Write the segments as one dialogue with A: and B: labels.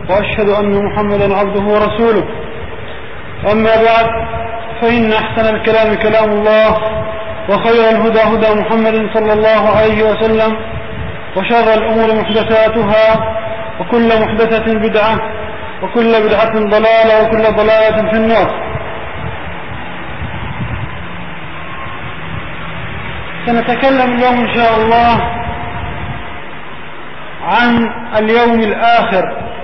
A: وأشهد أن محمدا عبده ورسوله. أما بعد، فإن أحسن الكلام كلام الله، وخير الهدى هدى محمد صلى الله عليه وسلم، وشر الأمور محدثاتها، وكل محدثة بدعة، وكل بدعة ضلالة، وكل ضلالة في النار. سنتكلم اليوم إن شاء الله عن اليوم الآخر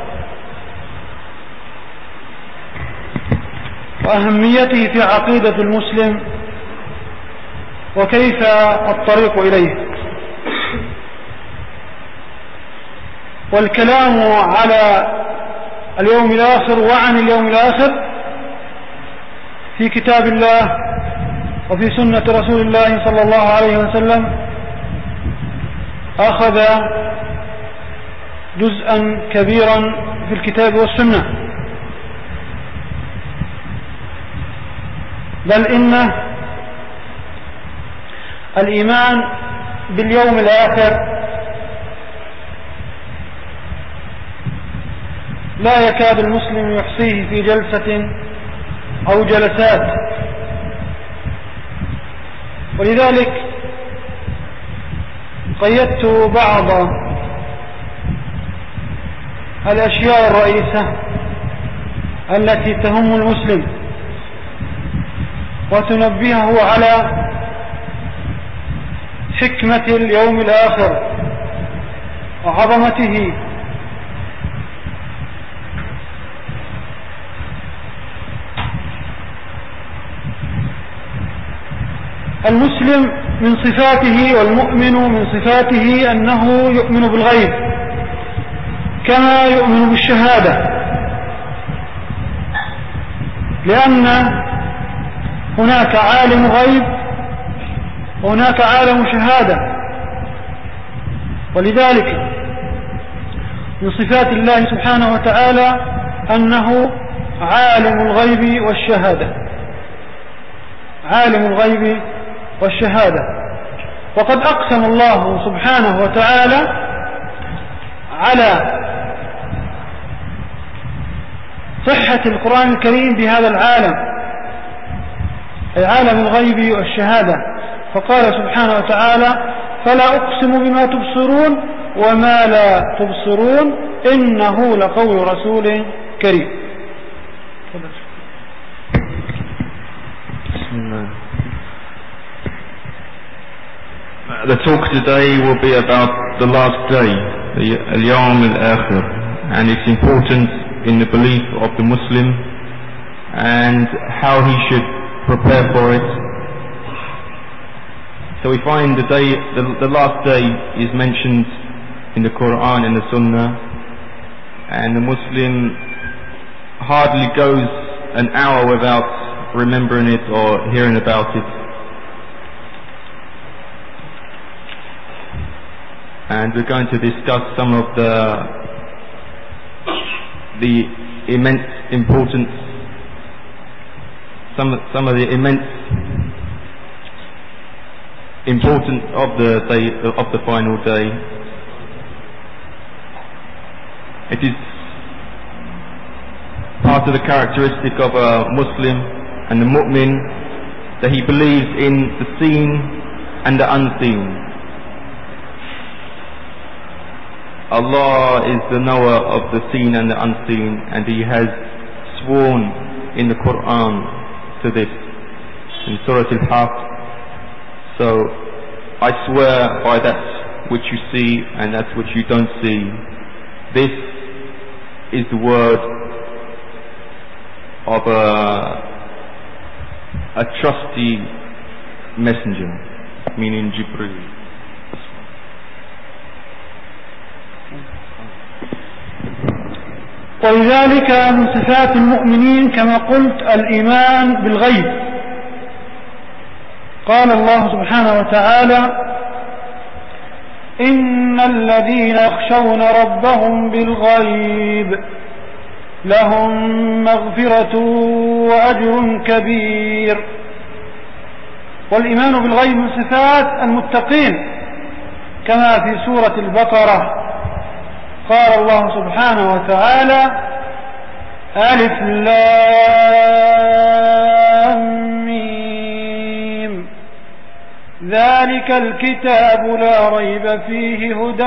A: وأهميته في عقيدة المسلم وكيف الطريق إليه. والكلام على اليوم الآخر وعن اليوم الآخر في كتاب الله وفي سنة رسول الله صلى الله عليه وسلم أخذ جزءا كبيرا في الكتاب والسنة، بل إن الإيمان باليوم الآخر لا يكاد المسلم يحصيه في جلسة أو جلسات. ولذلك قيدت بعض الأشياء الرئيسة التي تهم المسلم وتنبهه على حكمة اليوم الآخر وعظمته. المسلم من صفاته والمؤمن من صفاته أنه يؤمن بالغيب كما يؤمن بالشهادة، لأن هناك عالم غيب وهناك عالم شهادة. ولذلك من صفات الله سبحانه وتعالى أنه عالم الغيب والشهادة، عالم الغيب والشهادة. وقد أقسم الله سبحانه وتعالى على صحة القرآن الكريم بهذا العالم، أي عالم الغيب والشهادة، فقال سبحانه وتعالى: فلا أقسم بما تبصرون وما لا تبصرون إنه لقول رسول كريم.
B: بسم الله. The talk today will be about the last day, the Al-Yawm Al-Akhir, and its importance in the belief of the Muslim and how he should prepare for it. So we find the last day is mentioned in the Quran and the Sunnah, and the Muslim hardly goes an hour without remembering it or hearing about it. And we're going to discuss some of the immense importance, some of the immense importance of the day, of the final day. It is part of the characteristic of a Muslim and the mu'min that he believes in the seen and the unseen. Allah is the knower of the seen and the unseen, and He has sworn in the Quran to this in Surah Al-Haqq. So I swear by that which you see and that which you don't see. This is the word of a trusty messenger, meaning Jibreel.
A: ولذلك من صفات المؤمنين كما قلت الإيمان بالغيب. قال الله سبحانه وتعالى: إن الذين يخشون ربهم بالغيب لهم مغفرة وأجر كبير. والإيمان بالغيب من صفات المتقين كما في سورة البقرة قال الله سبحانه وتعالى: ألف لام ميم ذلك الكتاب لا ريب فيه هدى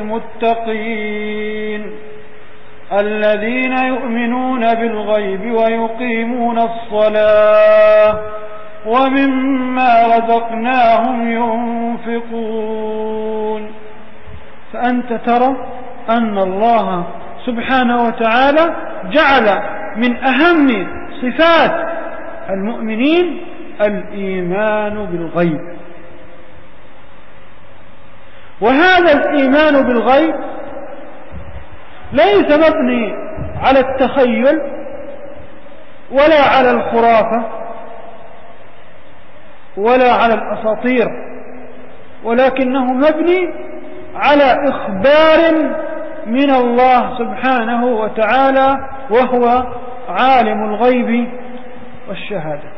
A: للمتقين الذين يؤمنون بالغيب ويقيمون الصلاة ومما رزقناهم ينفقون. فأنت ترى أن الله سبحانه وتعالى جعل من أهم صفات المؤمنين الإيمان بالغيب، وهذا الإيمان بالغيب ليس مبني على التخيل ولا على الخرافة ولا على الأساطير، ولكنه مبني على إخبار من الله سبحانه وتعالى، وهو عالم الغيب والشهادة.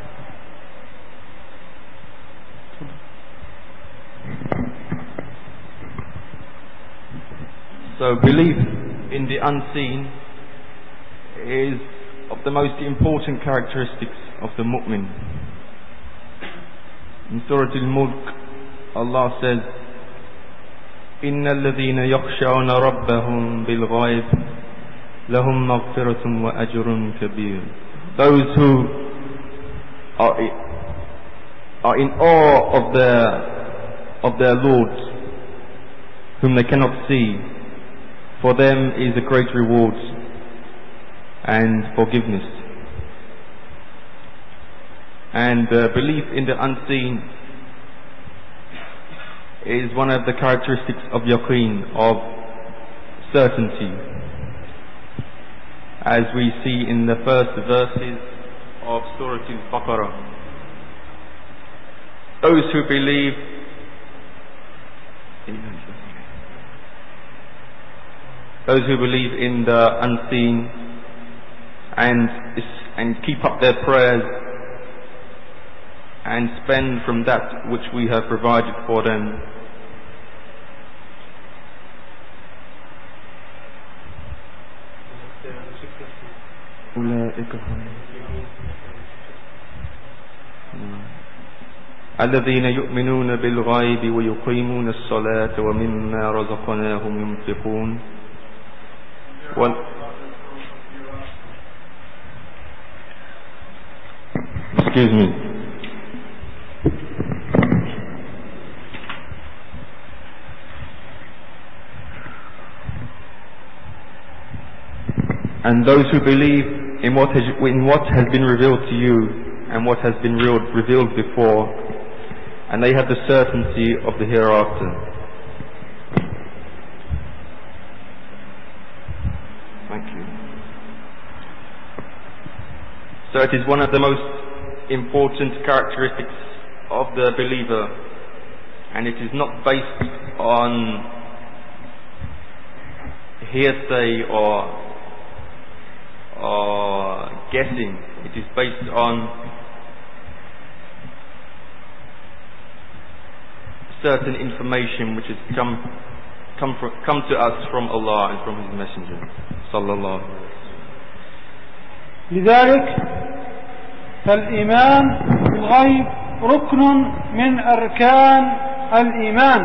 B: So belief in the unseen is of the most important characteristics of the mu'min. In Surah Al-Mulk, Allah says, إِنَّ الَّذِينَ يَخْشَوْنَ رَبَّهُمْ بِالْغَيْبِ لَهُمْ مَغْفِرَةٌ وَأَجْرٌ كَبِيرٌ. Those who are in awe of their Lord, whom they cannot see, for them is a great reward and forgiveness. And belief in the unseen is one of the characteristics of yaqeen, of certainty, as we see in the first verses of Surah Al-Baqarah. Those who believe in the unseen and keep up their prayers and spend from that which we have provided for them, الذين يؤمنون بالغيب ويقيمون الصلاة ومما رزقناهم ينفقون. Excuse me. And those who believe in what has been revealed to you and what has been revealed before, and they have the certainty of the hereafter. Thank you. So it is one of the most important characteristics of the believer, and it is not based on hearsay or guessing. It is based on certain information which has come to us from Allah and from His Messenger sallallahu alaihi wasallam.
A: لذلك فالإيمان بالغيب ركن من أركان الإيمان،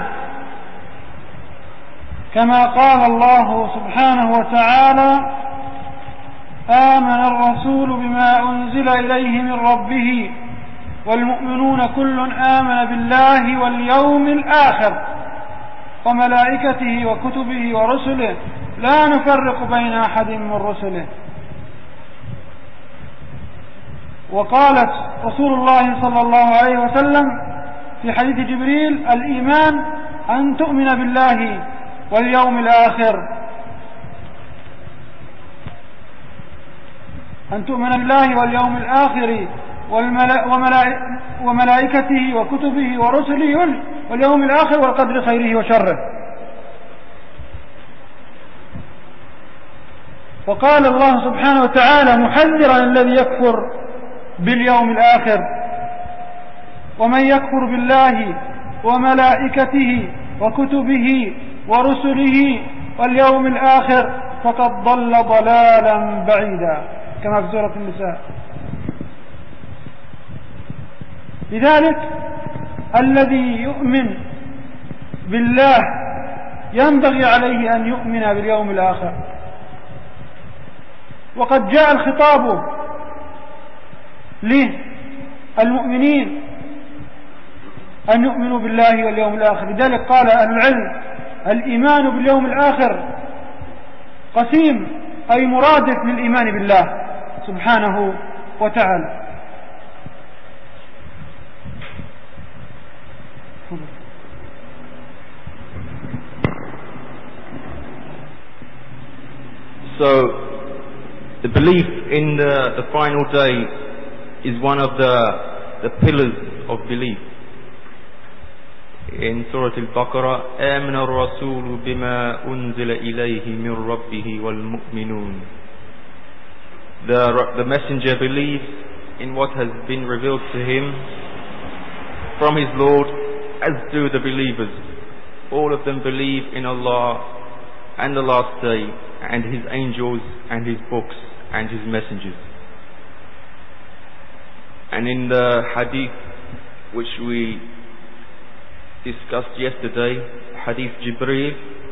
A: كما قال الله سبحانه وتعالى: آمن الرسول بما أنزل إليه من ربه والمؤمنون كل آمن بالله واليوم الآخر وملائكته وكتبه ورسله لا نفرق بين أحد من رسله. وقالت رسول الله صلى الله عليه وسلم في حديث جبريل: الإيمان أن تؤمن بالله واليوم الآخر، أن تؤمن بالله واليوم الآخر وملائكته وكتبه ورسله واليوم الآخر والقدر خيره وشره. وقال الله سبحانه وتعالى محذرا الذي يكفر باليوم الآخر: ومن يكفر بالله وملائكته وكتبه ورسله واليوم الآخر فقد ضل ضلالا بعيدا، كما في سورة النساء. لذلك الذي يؤمن بالله ينبغي عليه أن يؤمن باليوم الآخر، وقد جاء الخطاب للمؤمنين أن يؤمنوا بالله واليوم الآخر. لذلك قال أهل العلم: الإيمان باليوم الآخر قسيم، أي مرادف للإيمان بالله سبحانه وتعالى.
B: So, the belief in the final day is one of the pillars of belief. In Surah Al-Baqarah, آمن الرسول بما أنزل إليه من ربه والمؤمنون. The messenger believes in what has been revealed to him from his Lord, as do the believers. All of them believe in Allah and the last day, and His angels, and His books, and His messengers. And in the hadith which we discussed yesterday, Hadith Jibreel,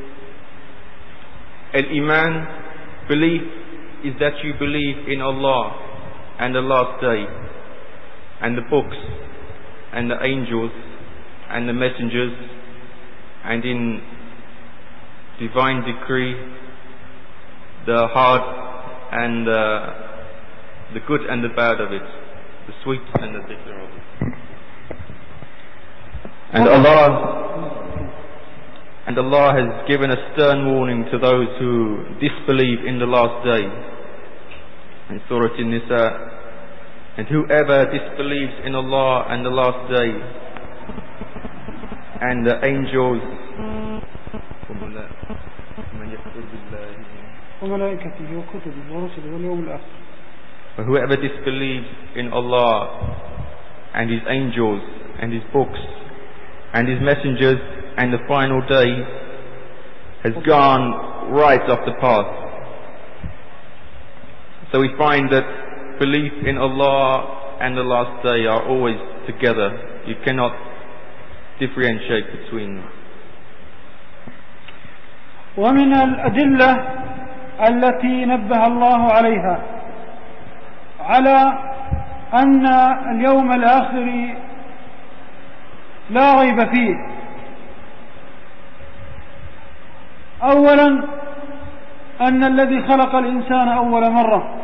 B: Al-Iman, belief, is that you believe in Allah and the last day, and the books, and the angels, and the messengers, and in divine decree, the hard and the good and the bad of it, the sweet and the bitter of it. And Allah has given a stern warning to those who disbelieve in the last day. In Surah An-Nisa, and whoever disbelieves in Allah and the last day, and the angels, but whoever disbelieves in Allah and His angels and His books and His messengers and the final day has gone right off the path. So we find that belief in Allah and the last day are always together. You cannot differentiate between them.
A: ومن الأدلة التي نبه الله عليها على أن اليوم الآخر لا ريب فيه، أولا أن الذي خلق الإنسان أول مرة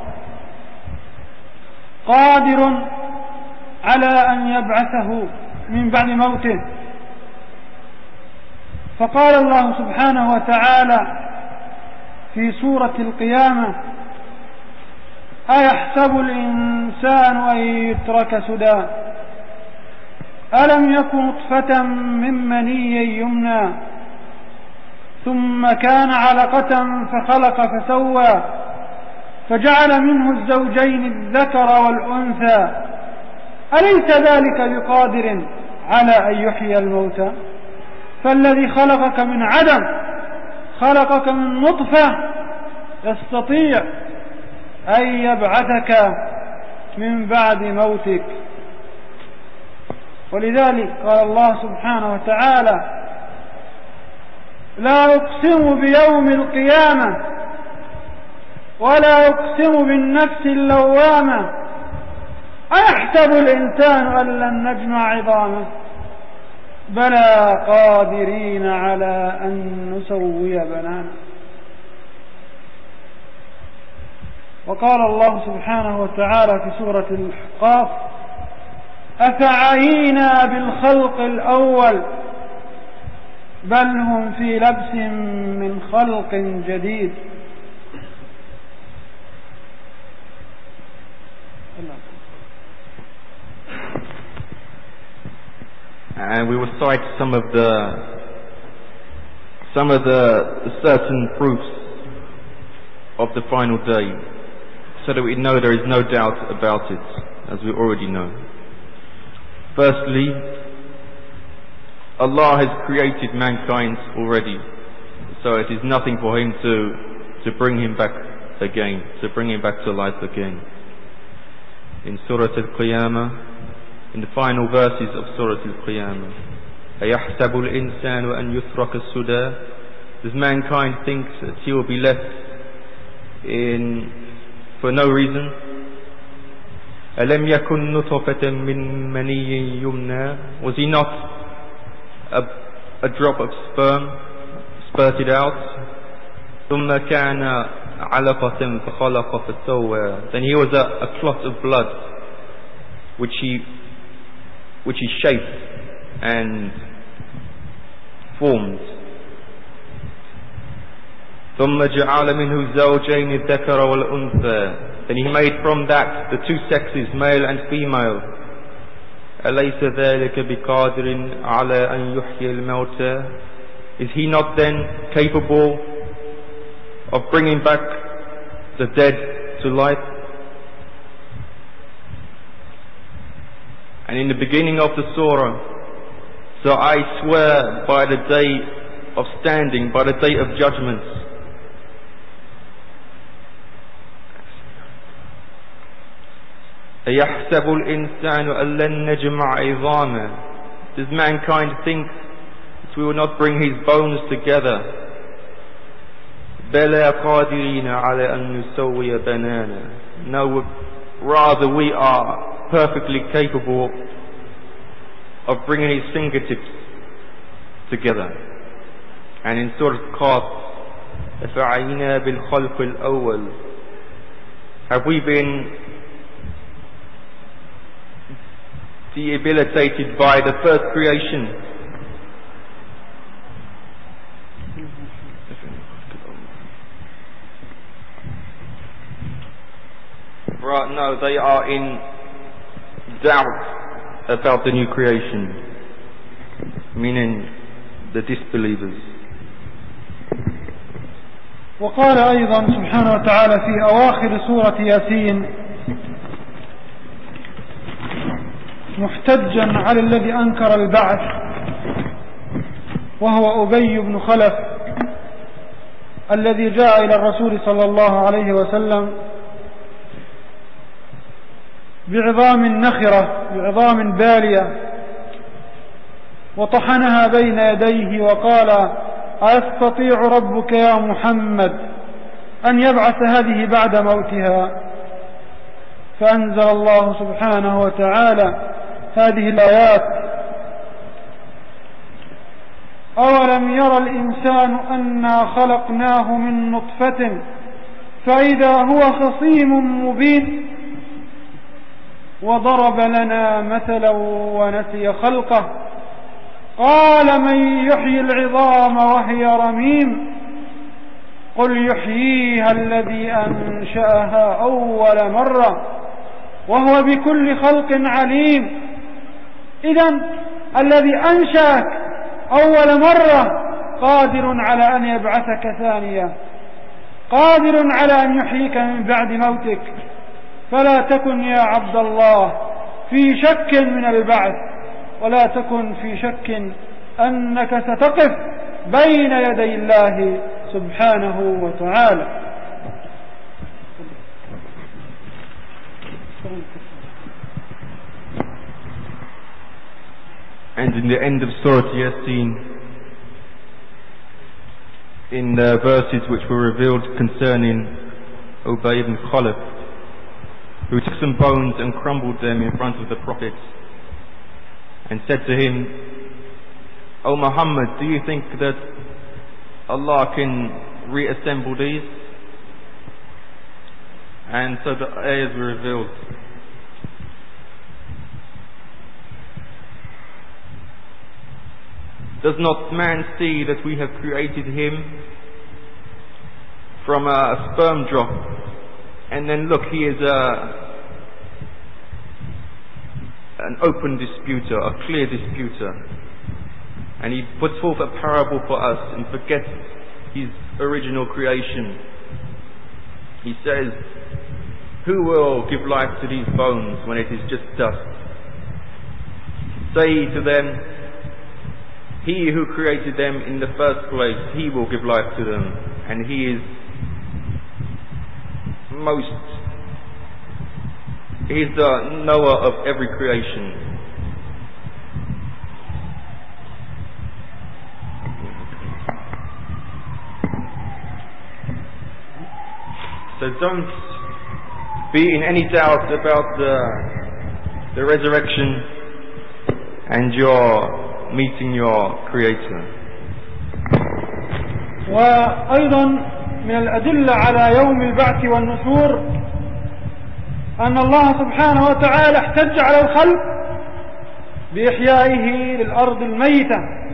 A: قادر على أن يبعثه من بعد موته، فقال الله سبحانه وتعالى في سورة القيامة: أيحسب الإنسان أن يترك سدى ألم يكن نطفة من مني يمنى ثم كان علقة فخلق فسوى فجعل منه الزوجين الذكر والأنثى أليس ذلك بقادر على أن يحيي الموتى؟ فالذي خلقك من عدم خلقك من نطفة يستطيع أن يبعثك من بعد موتك. ولذلك قال الله سبحانه وتعالى: لا أقسم بيوم القيامة ولا أقسم بالنفس اللوامة أيحسب الإنسان أن لن نجمع عظامه بلى قادرين على أن نسوي بنانه. وقال الله سبحانه وتعالى في سورة الأحقاف: أفعينا بالخلق الأول بل هم في لبس من خلق جديد.
B: And we will cite some of the certain proofs of the final day, so that we know there is no doubt about it, as we already know. Firstly, Allah has created mankind already So it is nothing for him to bring him back again, to bring him back to life again. In Surah Al-Qiyamah, in the final verses of Surah Al-Qiyamah, أَيَحْسَبُ الْإِنسَانُ أَنْ يُتْرَكَ السُّدَى? Does mankind think that he will be left for no reason? أَلَمْ يَكُنْ نُطْفَةً مِّن مَنِيٍّ يُمْنَى? Was he not a drop of sperm spurted out? ثُمَّ كَانَ عَلَقَةً فَخَلَقَ فَسَوَّى. Then he was a clot of blood which he shaped and formed. ثُمَّ جَعَلَ مِنْهُ الزَّوْجَيْنِ الذَّكَرَ وَالْأُنثَى. Then he made from that the two sexes, male and female. أَلَيْسَ ذَلِكَ بِقَادِرٍ عَلَىٰ أَنْ يُحْيِيَ الْمَوْتَى? Is he not then capable of bringing back the dead to life? And in the beginning of the surah, so I swear by the day of standing, by the day of judgment. أَيَحْسَبُ الْإِنسَانُ أَن لَّن نَّجْمَعَ عِظَامَهُ? Does mankind think that we will not bring his bones together? بَلَا قَادِرِينَ عَلَىٰ أَن نُّسَوِّيَ بَنَانَهُ. No, rather we are perfectly capable of bringing his fingertips together. And in Surah Qaf, أَفَعَيْنَا بِالْخَلْقِ الْأَوَّلِ. Have we been debilitated by the first creation? Right, no, they are in doubt about the new creation, meaning the disbelievers.
A: وقال أيضا سبحانه وتعالى في أواخر سورة ياسين محتجا على الذي أنكر البعث وهو أبي بن خلف الذي جاء إلى الرسول صلى الله عليه وسلم بعظام نخرة، بعظام بالية، وطحنها بين يديه وقال: أيستطيع ربك يا محمد أن يبعث هذه بعد موتها؟ فأنزل الله سبحانه وتعالى هذه الآيات: أولم ير الإنسان أنا خلقناه من نطفة فإذا هو خصيم مبين وضرب لنا مثلا ونسي خلقه قال من يحيي العظام وهي رميم قل يحييها الذي أنشأها أول مرة وهو بكل خلق عليم. إذن الذي أنشأك أول مرة قادر على أن يبعثك ثانية، قادر على أن يحييك من بعد موتك. فلا تكن يا عبد الله في شك من البعث، ولا تكن في شك أنك ستقف بين يدي الله سبحانه وتعالى.
B: And in the end of Surah Yasin, in the verses which were revealed concerning Ubay ibn Khalaf, who took some bones and crumbled them in front of the Prophet and said to him, O Muhammad, do you think that Allah can reassemble these? And so the ayahs were revealed. Does not man see that we have created him from a sperm drop? And then look, he is an open disputer, a clear disputer. And he puts forth a parable for us and forgets his original creation. He says, who will give life to these bones when it is just dust? Say to them, He who created them in the first place, He will give life to them, and He is the knower of every creation. So don't be in any doubt about the resurrection and your meeting your Creator.
A: وأيضا من الأدلة على يوم البعث والنشور أن الله سبحانه وتعالى احتج على الخلق بإحيائه للأرض الميتة،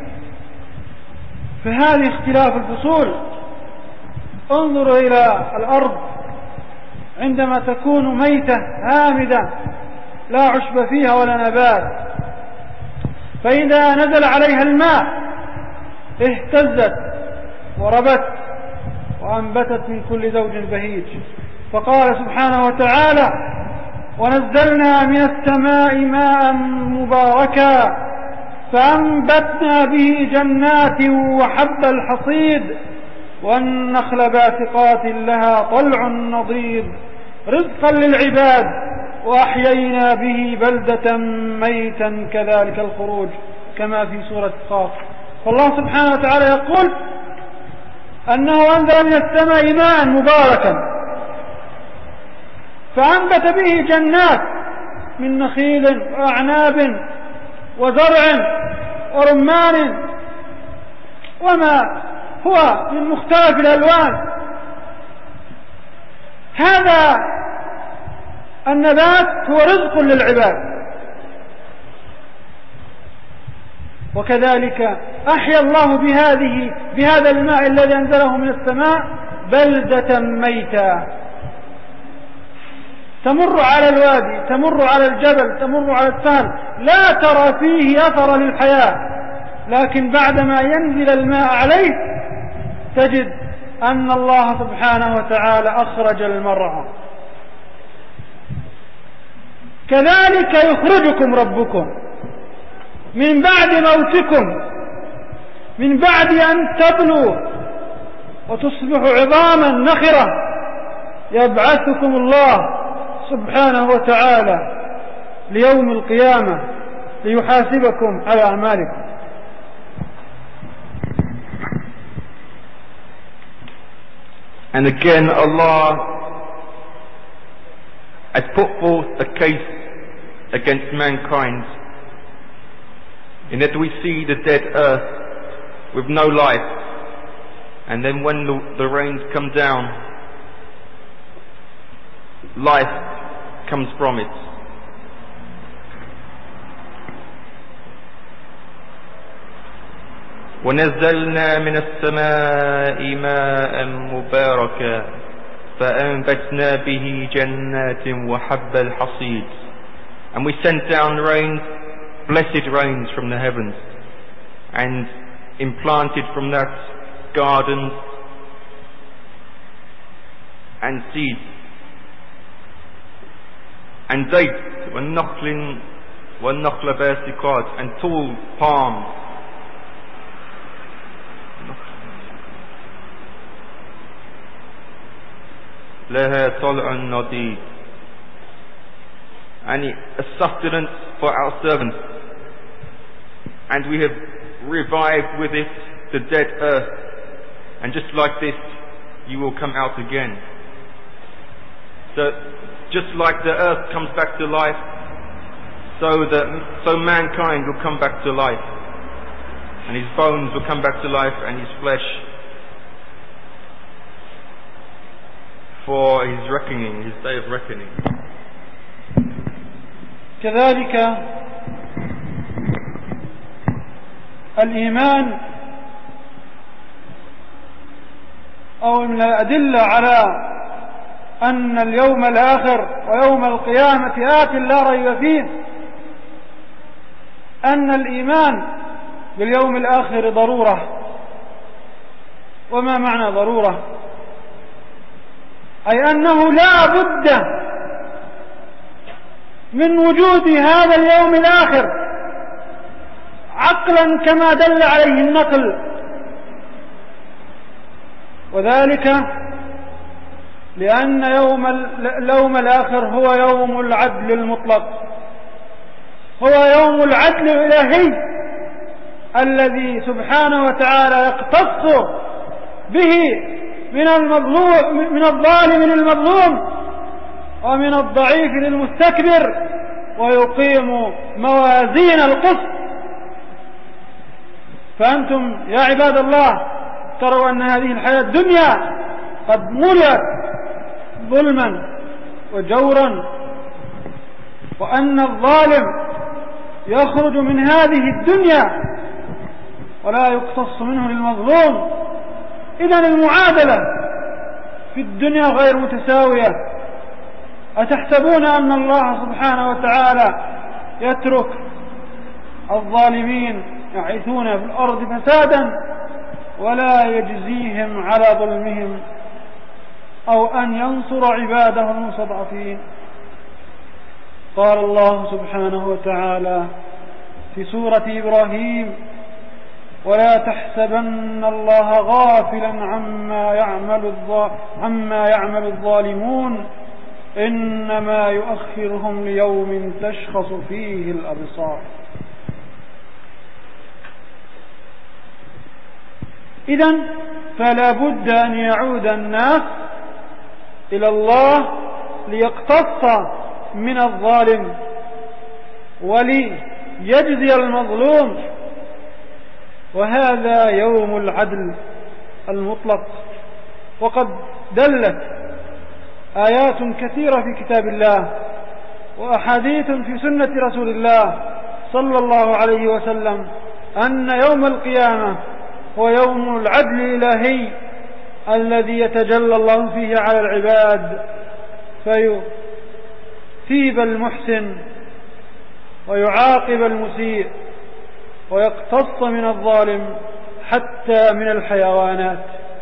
A: فهذه اختلاف الفصول. انظروا إلى الأرض عندما تكون ميتة هامدة لا عشب فيها ولا نبات، فإذا نزل عليها الماء اهتزت وربت وأنبتت من كل زوج بهيج. فقال سبحانه وتعالى: ونزلنا من السماء ماء مباركا فأنبتنا به جنات وحب الحصيد والنخل باسقات لها طلع نضيد رزقا للعباد وأحيينا به بلدة ميتا كذلك الخروج، كما في سورة قاف. فالله سبحانه وتعالى يقول أنه أنزل من السماء ماء مباركا فأنبت به جنات من نخيل وأعناب وزرع ورمان وما هو من مختلف الألوان. هذا النبات هو رزق للعباد، وكذلك أحيا الله بهذا الماء الذي أنزله من السماء بلدة ميتا تمر على الوادي، تمر على الجبل، تمر على السهل، لا ترى فيه أثر للحياة، لكن بعدما ينزل الماء عليه تجد أن الله سبحانه وتعالى أخرج المرعى. كذلك يخرجكم ربكم من بعد موتكم، من بعد أن تبلوا وتصبحوا عظاما نخرة، يبعثكم الله سبحانه وتعالى ليوم القيامة ليحاسبكم على أعمالكم.
B: And again, Allah has put forth a case against mankind, in that we see the dead earth with no life, and then when the rains come down, life comes from it. ونزلنا من السماء ماء مباركا فأنبتنا به جنات وحب الحصيد. And we sent down rains, blessed rains from the heavens, and implanted from that gardens and seeds and dates والنخل باسقات, and tall palms. لها طلع نضيد, and a sustenance for our servants, and we have revived with it the dead earth, and just like this you will come out again. So just like the earth comes back to life, so mankind will come back to life, and his bones will come back to life, and his flesh for his reckoning, his day of reckoning.
A: كذلك الإيمان أو من الأدلة على أن اليوم الآخر ويوم القيامة آت لا ريب فيه أن الإيمان باليوم الآخر ضرورة. وما معنى ضرورة؟ أي أنه لا بد من وجود هذا اليوم الآخر عكس عقلا كما دل عليه النقل، وذلك لأن يوم الآخر هو يوم العدل المطلق، هو يوم العدل الإلهي الذي سبحانه وتعالى يقتص به من الظالم للمظلوم ومن الضعيف للمستكبر، ويقيم موازين القسط. فأنتم يا عباد الله تروا أن هذه الحياة الدنيا قد ملئت ظلما وجورا، وأن الظالم يخرج من هذه الدنيا ولا يقتص منه للمظلوم. إذن المعادلة في الدنيا غير متساوية. أتحسبون أن الله سبحانه وتعالى يترك الظالمين يعيثون في الأرض فسادا ولا يجزيهم على ظلمهم، أو أن ينصر عباده المستضعفين؟ قال الله سبحانه وتعالى في سورة إبراهيم: ولا تحسبن الله غافلا عما يعمل الظالمون إنما يؤخرهم ليوم تشخص فيه الأبصار. إذن فلا بد أن يعود الناس إلى الله ليقتص من الظالم وليجزي المظلوم، وهذا يوم العدل المطلق. وقد دلت آيات كثيرة في كتاب الله وأحاديث في سنة رسول الله صلى الله عليه وسلم أن يوم القيامة هو يوم العدل الإلهي الذي يتجلى الله فيه على العباد فيثيب المحسن ويعاقب المسيء ويقتص من الظالم حتى من الحيوانات.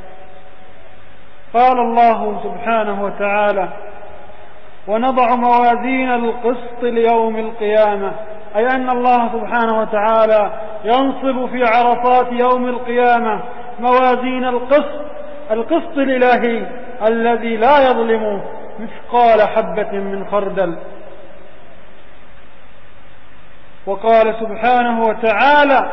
A: قال الله سبحانه وتعالى: ونضع موازين القسط ليوم القيامة، أي أن الله سبحانه وتعالى ينصب في عرصات يوم القيامة موازين القسط الإلهي الذي لا يظلم مثقال حبة من خردل. وقال سبحانه وتعالى: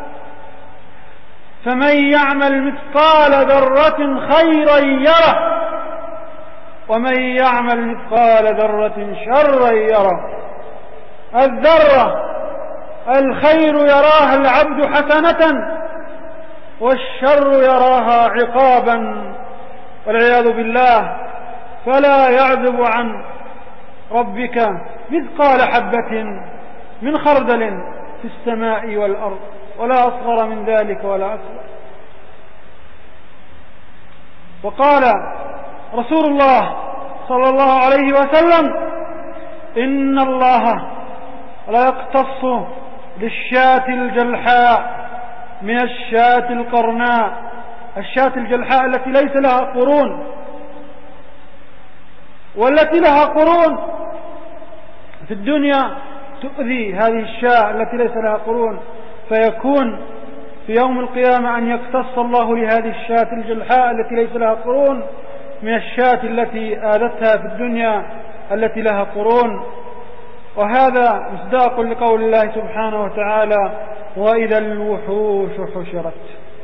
A: فمن يعمل مثقال ذرة خيرا يره ومن يعمل مثقال ذرة شرا يره. الذرة الخير يراها العبد حسنة والشر يراها عقابا والعياذ بالله، فلا يعزب عن ربك مثقال حبة من خردل في السماء والأرض ولا أصغر من ذلك ولا أكبر. وقال رسول الله صلى الله عليه وسلم: إن الله لا يقتص للشاة الجلحاء من الشاة القرناء. الشاة الجلحاء التي ليس لها قرون، والتي لها قرون في الدنيا تؤذي هذه الشاة التي ليس لها قرون، فيكون في يوم القيامة أن يقتص الله لهذه الشاة الجلحاء التي ليس لها قرون من الشاة التي آذتها في الدنيا التي لها قرون. وهذا مصداق لقول الله سبحانه وتعالى: وإذا الوحوش حشرت.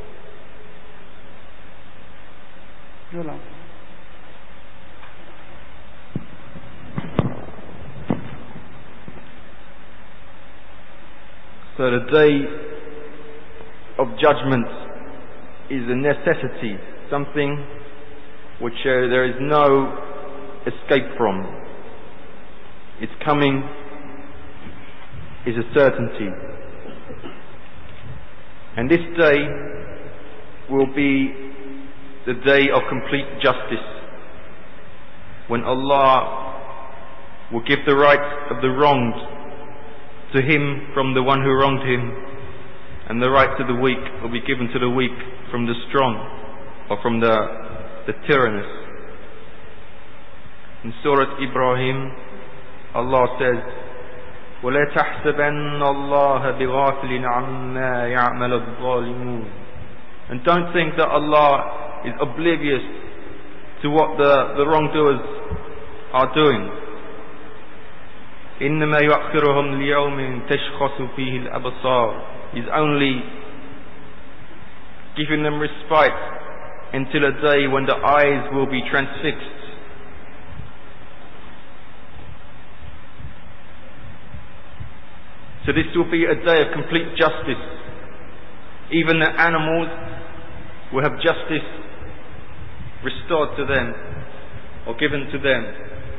B: So the day of judgment is a necessity, something which there is no escape from. Its coming is a certainty. And this day will be the day of complete justice, when Allah will give the rights of the wronged to him from the one who wronged him, and the rights of the weak will be given to the weak from the strong, or from the tyrannous. In Surah Ibrahim, Allah says: ولا تحسبن الله بغافل عما يعمل الظالمون. And don't think that Allah is oblivious to what the wrongdoers are doing. إنما يؤخرهم ليوم تشخص فيه الأبصار. He's only giving them respite until a day when the eyes will be transfixed. So this will be a day of complete justice. Even the animals will have justice restored to them or given to them.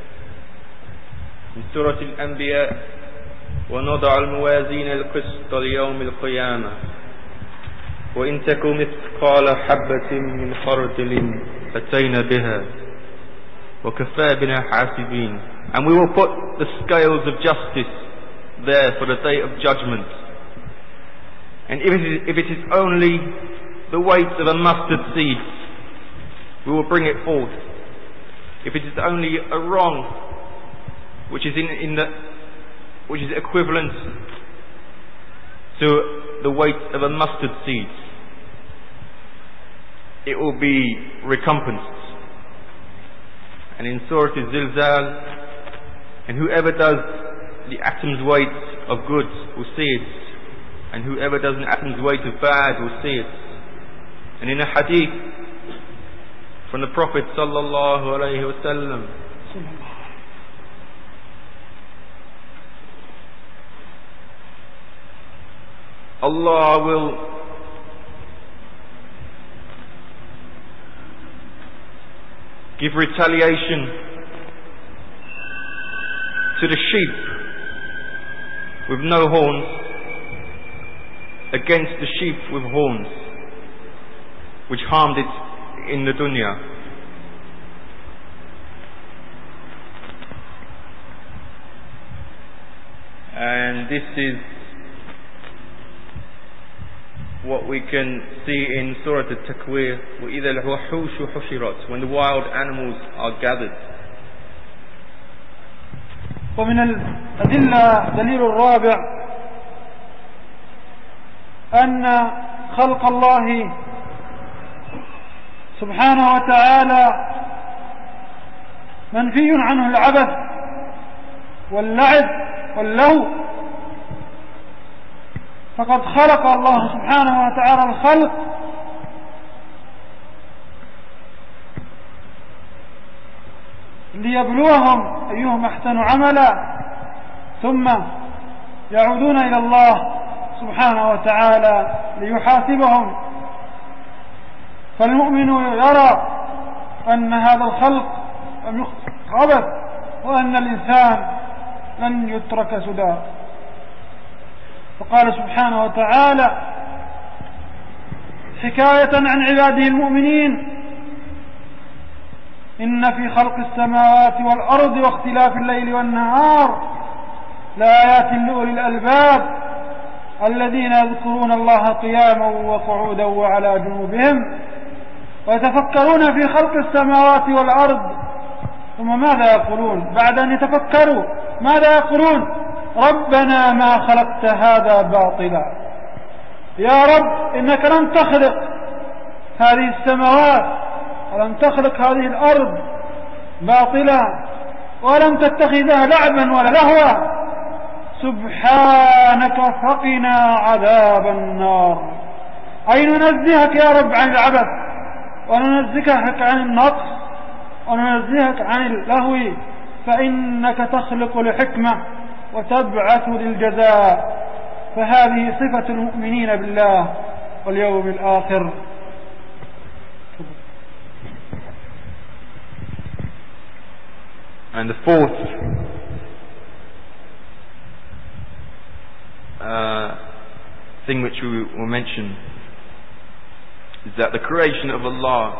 B: In Surah Al-Anbiya, وَنَضَعُ الْمَوَازِينَ الْقِسْطَ لِيَوْمِ الْقِيَامَةِ وَإِن تَكُ مِثْقَالَ حَبَّةٍ مِّنْ خَرْدَلٍ أَتَيْنَا بِهَا وَكَفَى بِنَا حَاسِبِينَ. And we will put the scales of justice there for the day of judgment. And if it is only the weight of a mustard seed, we will bring it forth. If it is only a wrong, which is which is equivalent to the weight of a mustard seed, it will be recompensed. And in Surah Al-Zilzal, and whoever does the atom's weight of good will see it, and whoever does an atom's weight of bad will see it. And in a hadith from the Prophet sallallahu alaihi wasallam, Allah will give retaliation to the sheep with no horns against the sheep with horns, which harmed it in the dunya. And this is what we can see in Surah Al-Takwir, وَإِذَا الْوَحُوشُ حُشِرَتْ, when the wild animals are gathered.
A: ومن الأدلة دليل الرابع أن خلق الله سبحانه وتعالى منفي عنه العبث واللعب واللهو، فقد خلق الله سبحانه وتعالى الخلق ليبلوهم أيهم أحسن عملا، ثم يعودون إلى الله سبحانه وتعالى ليحاسبهم. فالمؤمن يرى أن هذا الخلق عبث، وأن الإنسان لن يترك سدى. فقال سبحانه وتعالى حكاية عن عباده المؤمنين: إن في خلق السماوات والأرض واختلاف الليل والنهار لآيات لأولي الألباب الذين يذكرون الله قياما وقعودا وعلى جنوبهم ويتفكرون في خلق السماوات والأرض. ثم ماذا يقولون بعد أن يتفكروا؟ ماذا يقولون؟ ربنا ما خلقت هذا باطلا. يا رب إنك لم تخلق هذه السماوات ولم تخلق هذه الأرض باطلا ولم تتخذها لعبا ولا لهوا، سبحانك فقنا عذاب النار. أي ننزهك يا رب عن العبث، وننزهك عن النقص، وننزهك عن اللهو، فإنك تخلق لحكمة وتبعث للجزاء. فهذه صفة المؤمنين بالله واليوم الآخر.
B: And the fourth thing which we will mention is that the creation of Allah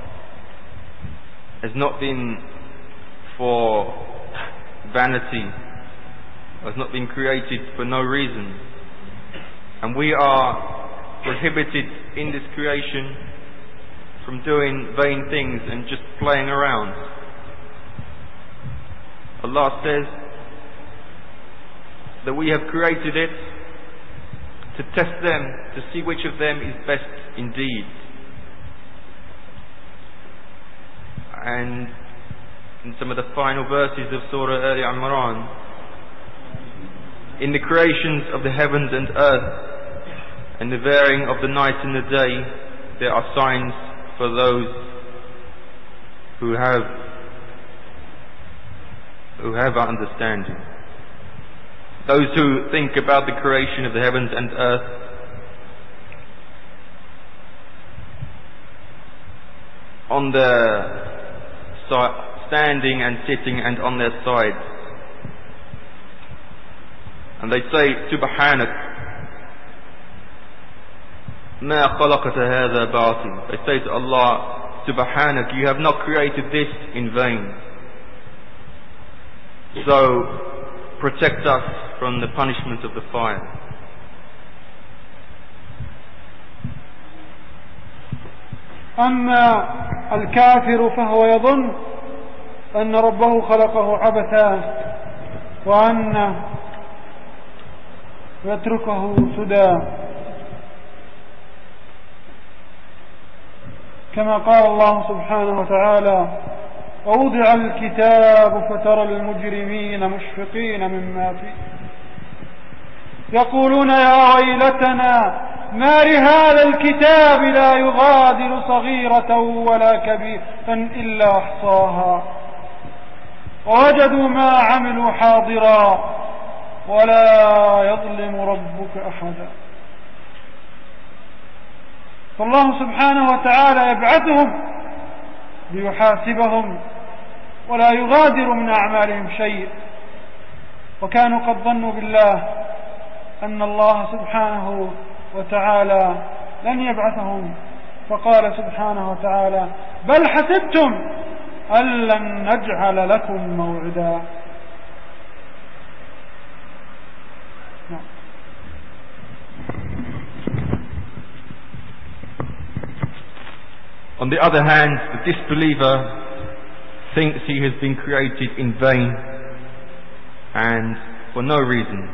B: has not been for vanity, has not been created for no reason, and we are prohibited in this creation from doing vain things and just playing around. Allah says, that we have created it to test them, to see which of them is best indeed. And in some of the final verses of Surah Al-Imran, in the creations of the heavens and earth and the varying of the night and the day, there are signs for those who have understanding. Those who think about the creation of the heavens and earth, on their standing and sitting and on their sides, and they say, Subhanak, ma khalaqta hadha batil. They say to Allah, Subhanak, you have not created this in vain. So protect us from the punishment of the fire.
A: أما الكافر فهو يظن أن ربه خلقه عبثا وأن يتركه سدى، كما قال الله سبحانه وتعالى: ووضع الكتاب فترى المجرمين مشفقين مما فيه يقولون يا ويلتنا ما لهذا الكتاب لا يغادر صغيرة ولا كبيرة إلا أحصاها ووجدوا ما عملوا حاضرا ولا يظلم ربك أحدا. فالله سبحانه وتعالى يبعثهم ليحاسبهم ولا يغادر من أعمالهم شيء، وكانوا قد ظنوا بالله أن الله سبحانه وتعالى لن يبعثهم، فقال سبحانه وتعالى: بل حسبتم أن لن نجعل لكم موعدا.
B: On the other hand, the disbeliever thinks he has been created in vain and for no reason.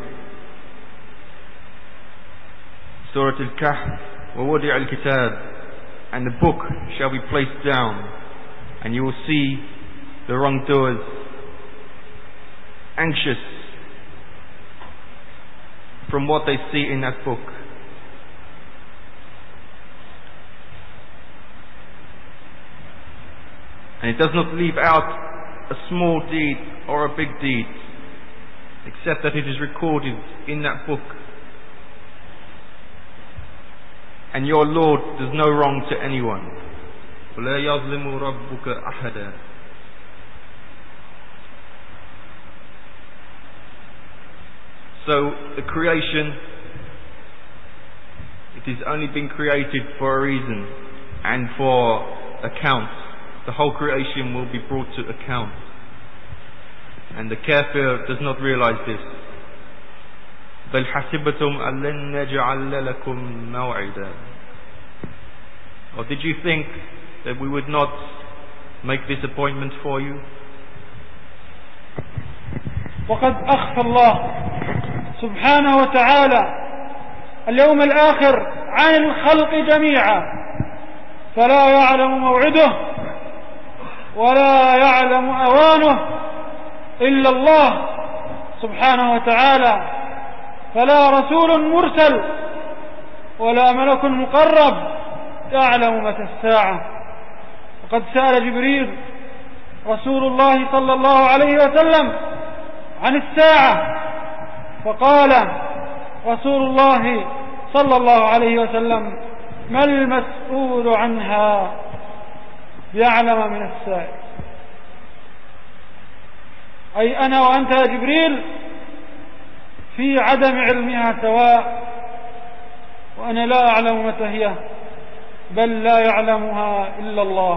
B: Surah Al-Kahf, وَوَضِعَ الْكِتَابِ, and the book shall be placed down, and you will see the wrongdoers anxious from what they see in that book. And it does not leave out a small deed or a big deed, except that it is recorded in that book. And your Lord does no wrong to anyone. وَلَا يَظْلِمُ رَبُّكَ أَحَدًا. So the creation, it has only been created for a reason and for account. The whole creation will be brought to account. And the kafir does not realize this. بَلْ حَسِبْتُمْ أَن لَّن نَّجْعَلَ لَكُم مَّوْعِدًا. Or did you think that we would not make this appointment for you?
A: وقد أخفى الله سبحانه وتعالى اليوم الآخر عن الخلق جميعا، فلا يعلم موعده ولا يعلم أوانه إلا الله سبحانه وتعالى، فلا رسول مرسل ولا ملك مقرب يعلم متى الساعة. وقد سأل جبريل رسول الله صلى الله عليه وسلم عن الساعة، فقال رسول الله صلى الله عليه وسلم: ما المسؤول عنها بأعلم من السائل. أي أنا وأنت يا جبريل في عدم علمها سواء، وأنا لا أعلم متى هي، بل لا يعلمها إلا الله.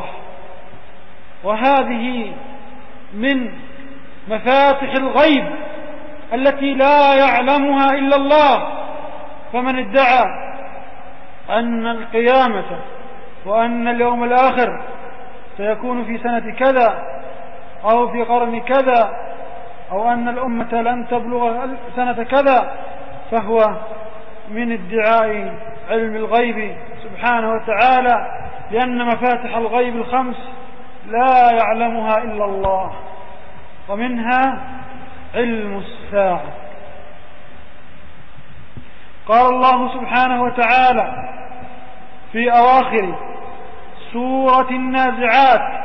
A: وهذه من مفاتح الغيب التي لا يعلمها إلا الله. فمن ادعى أن القيامة وأن اليوم الآخر سيكون في سنة كذا أو في قرن كذا أو أن الأمة لن تبلغ سنة كذا، فهو من ادعاء علم الغيب سبحانه وتعالى، لأن مفاتح الغيب الخمس لا يعلمها إلا الله، ومنها علم الساعة. قال الله سبحانه وتعالى في أواخر سورة النازعات: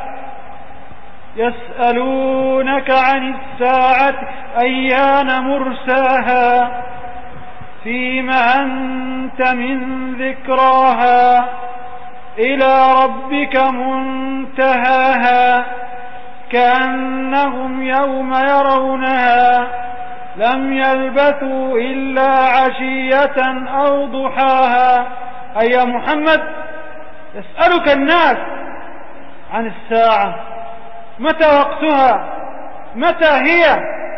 A: يسألونك عن الساعة أيان مرساها فيما أنت من ذكراها إلى ربك منتهاها كأنهم يوم يرونها لم يلبثوا إلا عشية أو ضحاها. أي يا محمد يسألك الناس عن الساعة، متى وقتها، متى هي،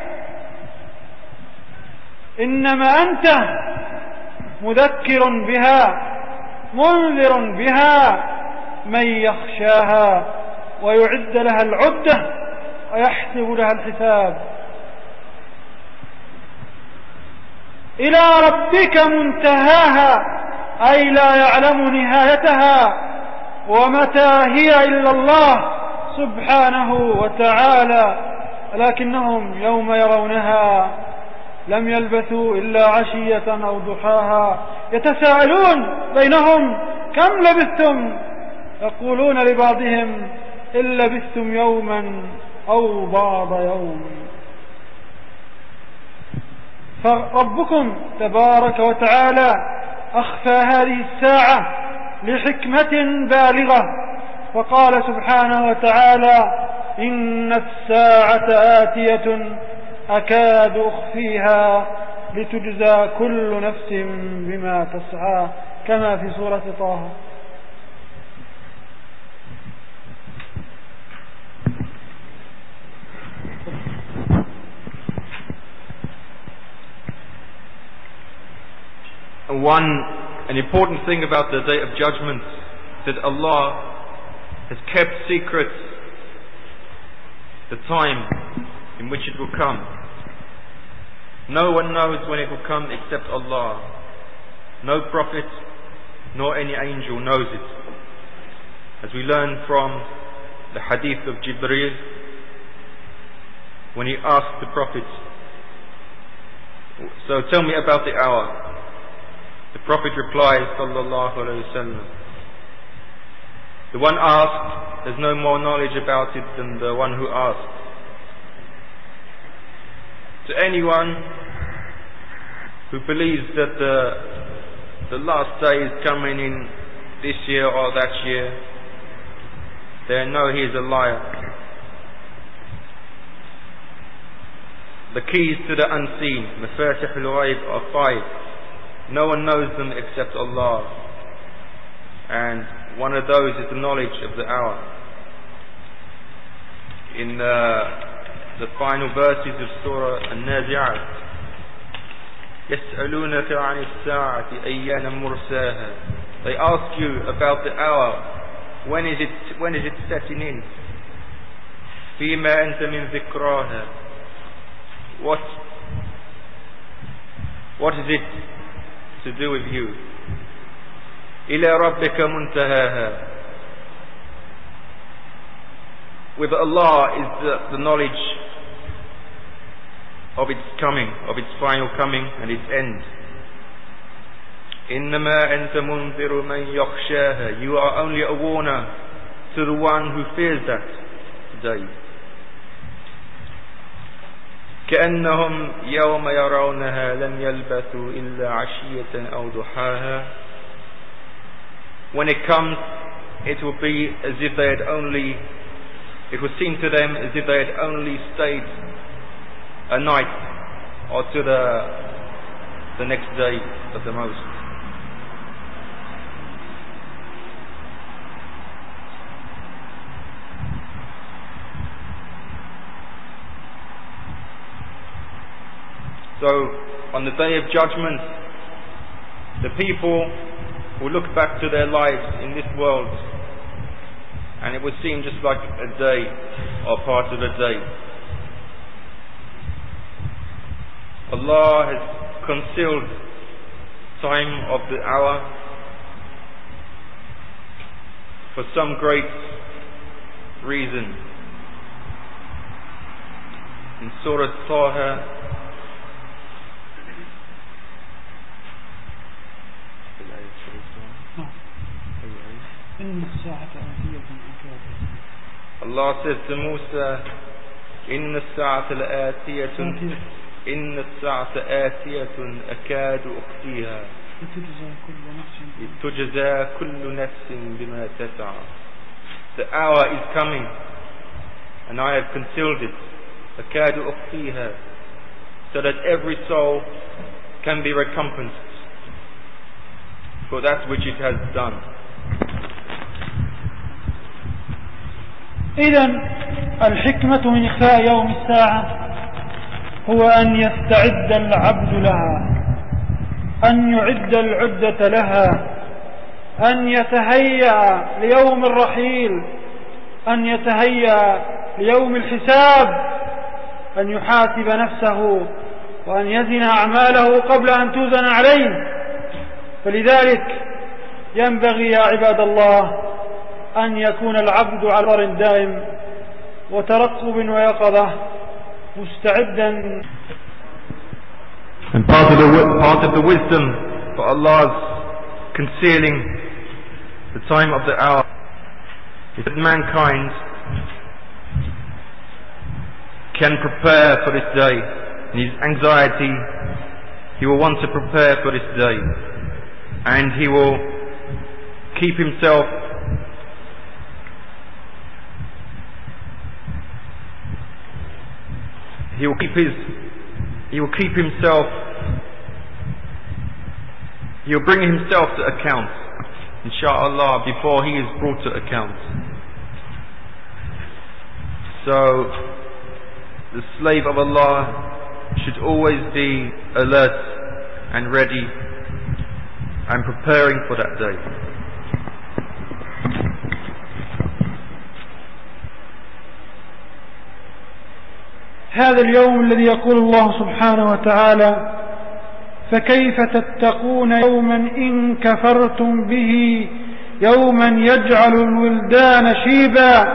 A: إنما أنت مذكر بها منذر بها من يخشاها ويعد لها العدة ويحسب لها الحساب. إلى ربك منتهاها، أي لا يعلم نهايتها ومتى هي إلا الله سبحانه وتعالى، لكنهم يوم يرونها لم يلبثوا إلا عشية أو ضحاها يتساءلون بينهم: كم لبثتم؟ يقولون لبعضهم: إن لبثتم يوما أو بعض يوم. فربكم تبارك وتعالى أخفى هذه الساعة لحكمة بالغة، وقال سبحانه وتعالى: إن الساعة آتية أكاد أخفيها لتجزى كل نفس بما تسعى، كما في سورة طه.
B: An important thing about the Day of Judgment is that Allah has kept secret the time in which it will come. No one knows when it will come except Allah. No prophet nor any angel knows it. As we learn from the hadith of Jibreel, when he asked the Prophet, "So tell me about the hour." The Prophet replies, sallallahu alayhi wasallam, "The one asked has no more knowledge about it than the one who asked." To anyone who believes that the last day is coming in this year or that year, they know he is a liar. The keys to the unseen, Mafatih al-Ghaib, are 5. No one knows them except Allah, and one of those is the knowledge of the hour. In the final verses of Surah An-Nazi'at, يَسْأَلُونَكَ عَنِ السَّاعَةِ أَيَّانَ مُرْسَاهَا. They ask you about the hour. When is it setting in? فِيمَا أَنْتَ مِنْ ذِكْرَاهَا. What is it to do with you? إِلَى رَبِّكَ مُنْتَهَاهَا. With Allah is the knowledge of its coming, of its final coming and its end. إِنَّمَا أَنْتَ مُنْذِرُ مَنْ يَخْشَاهَا. You are only a warner to the one who fears that day. كأنهم يوم يرونها لم يلبثوا إلا عشية أو ضحاها. When it comes, it will be as if they had only, it will seem to them as if they had only stayed a night or to the next day at the most. So, on the Day of Judgment, the people will look back to their lives in this world, and it would seem just like a day or part of a day. Allah has concealed time of the hour for some great reason. In Surah Taha, Allah says to Musa, إن الساعة لآتية إن الساعة آتية أكاد أخفيها لتجزى كل نفس بما تسعى. The hour is coming and I have concealed it, أكاد أخفيها, so that every soul can be recompensed for that which it has done.
A: إذن الحكمة من إخفاء يوم الساعة هو أن يستعد العبد لها، أن يعد العدة لها، أن يتهيأ ليوم الرحيل، أن يتهيأ ليوم الحساب، أن يحاسب نفسه وأن يزن أعماله قبل أن توزن عليه. فلذلك ينبغي يا عباد الله أن يكون العبد على نظر دائم وترقب ويقظة مستعدا.
B: And part of the wisdom for Allah's concealing the time of the hour is that mankind can prepare for this day. In his anxiety, he will want to prepare for this day, and he will keep himself He will bring himself to account, inshaAllah, before he is brought to account. So, the slave of Allah should always be alert and ready and preparing for that day.
A: هذا اليوم الذي يقول الله سبحانه وتعالى: فكيف تتقون يوما إن كفرتم به يوما يجعل الولدان شيبا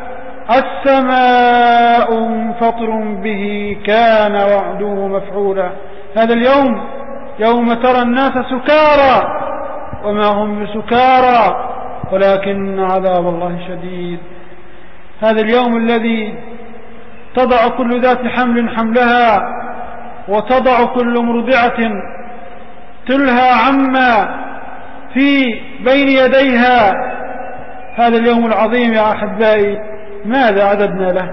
A: السماء منفطر به كان وعده مفعولا. هذا اليوم يوم ترى الناس سكارى وما هم بسكارى ولكن عذاب الله شديد. هذا اليوم الذي تضع كل ذات حمل حملها وتضع كل مرضعة تلهى عما في بين يديها. هذا اليوم العظيم يا أحبائي ماذا عددنا له؟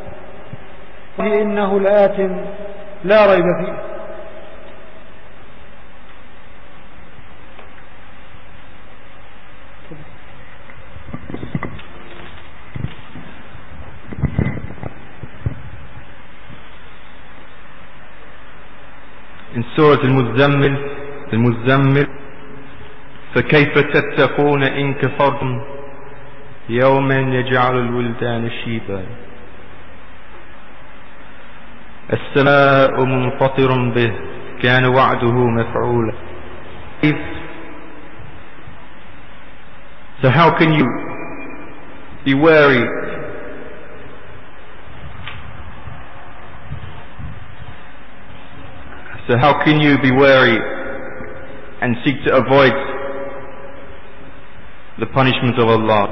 A: إنه لآت لا ريب فيه.
B: In Surah Al-Muzammil, فكيف تتقون إن كفرتم يوما يجعل الولدان شيبا السماء منفطر به كان وعده مفعولا. So how can you be wary So how can you be wary and seek to avoid the punishment of Allah?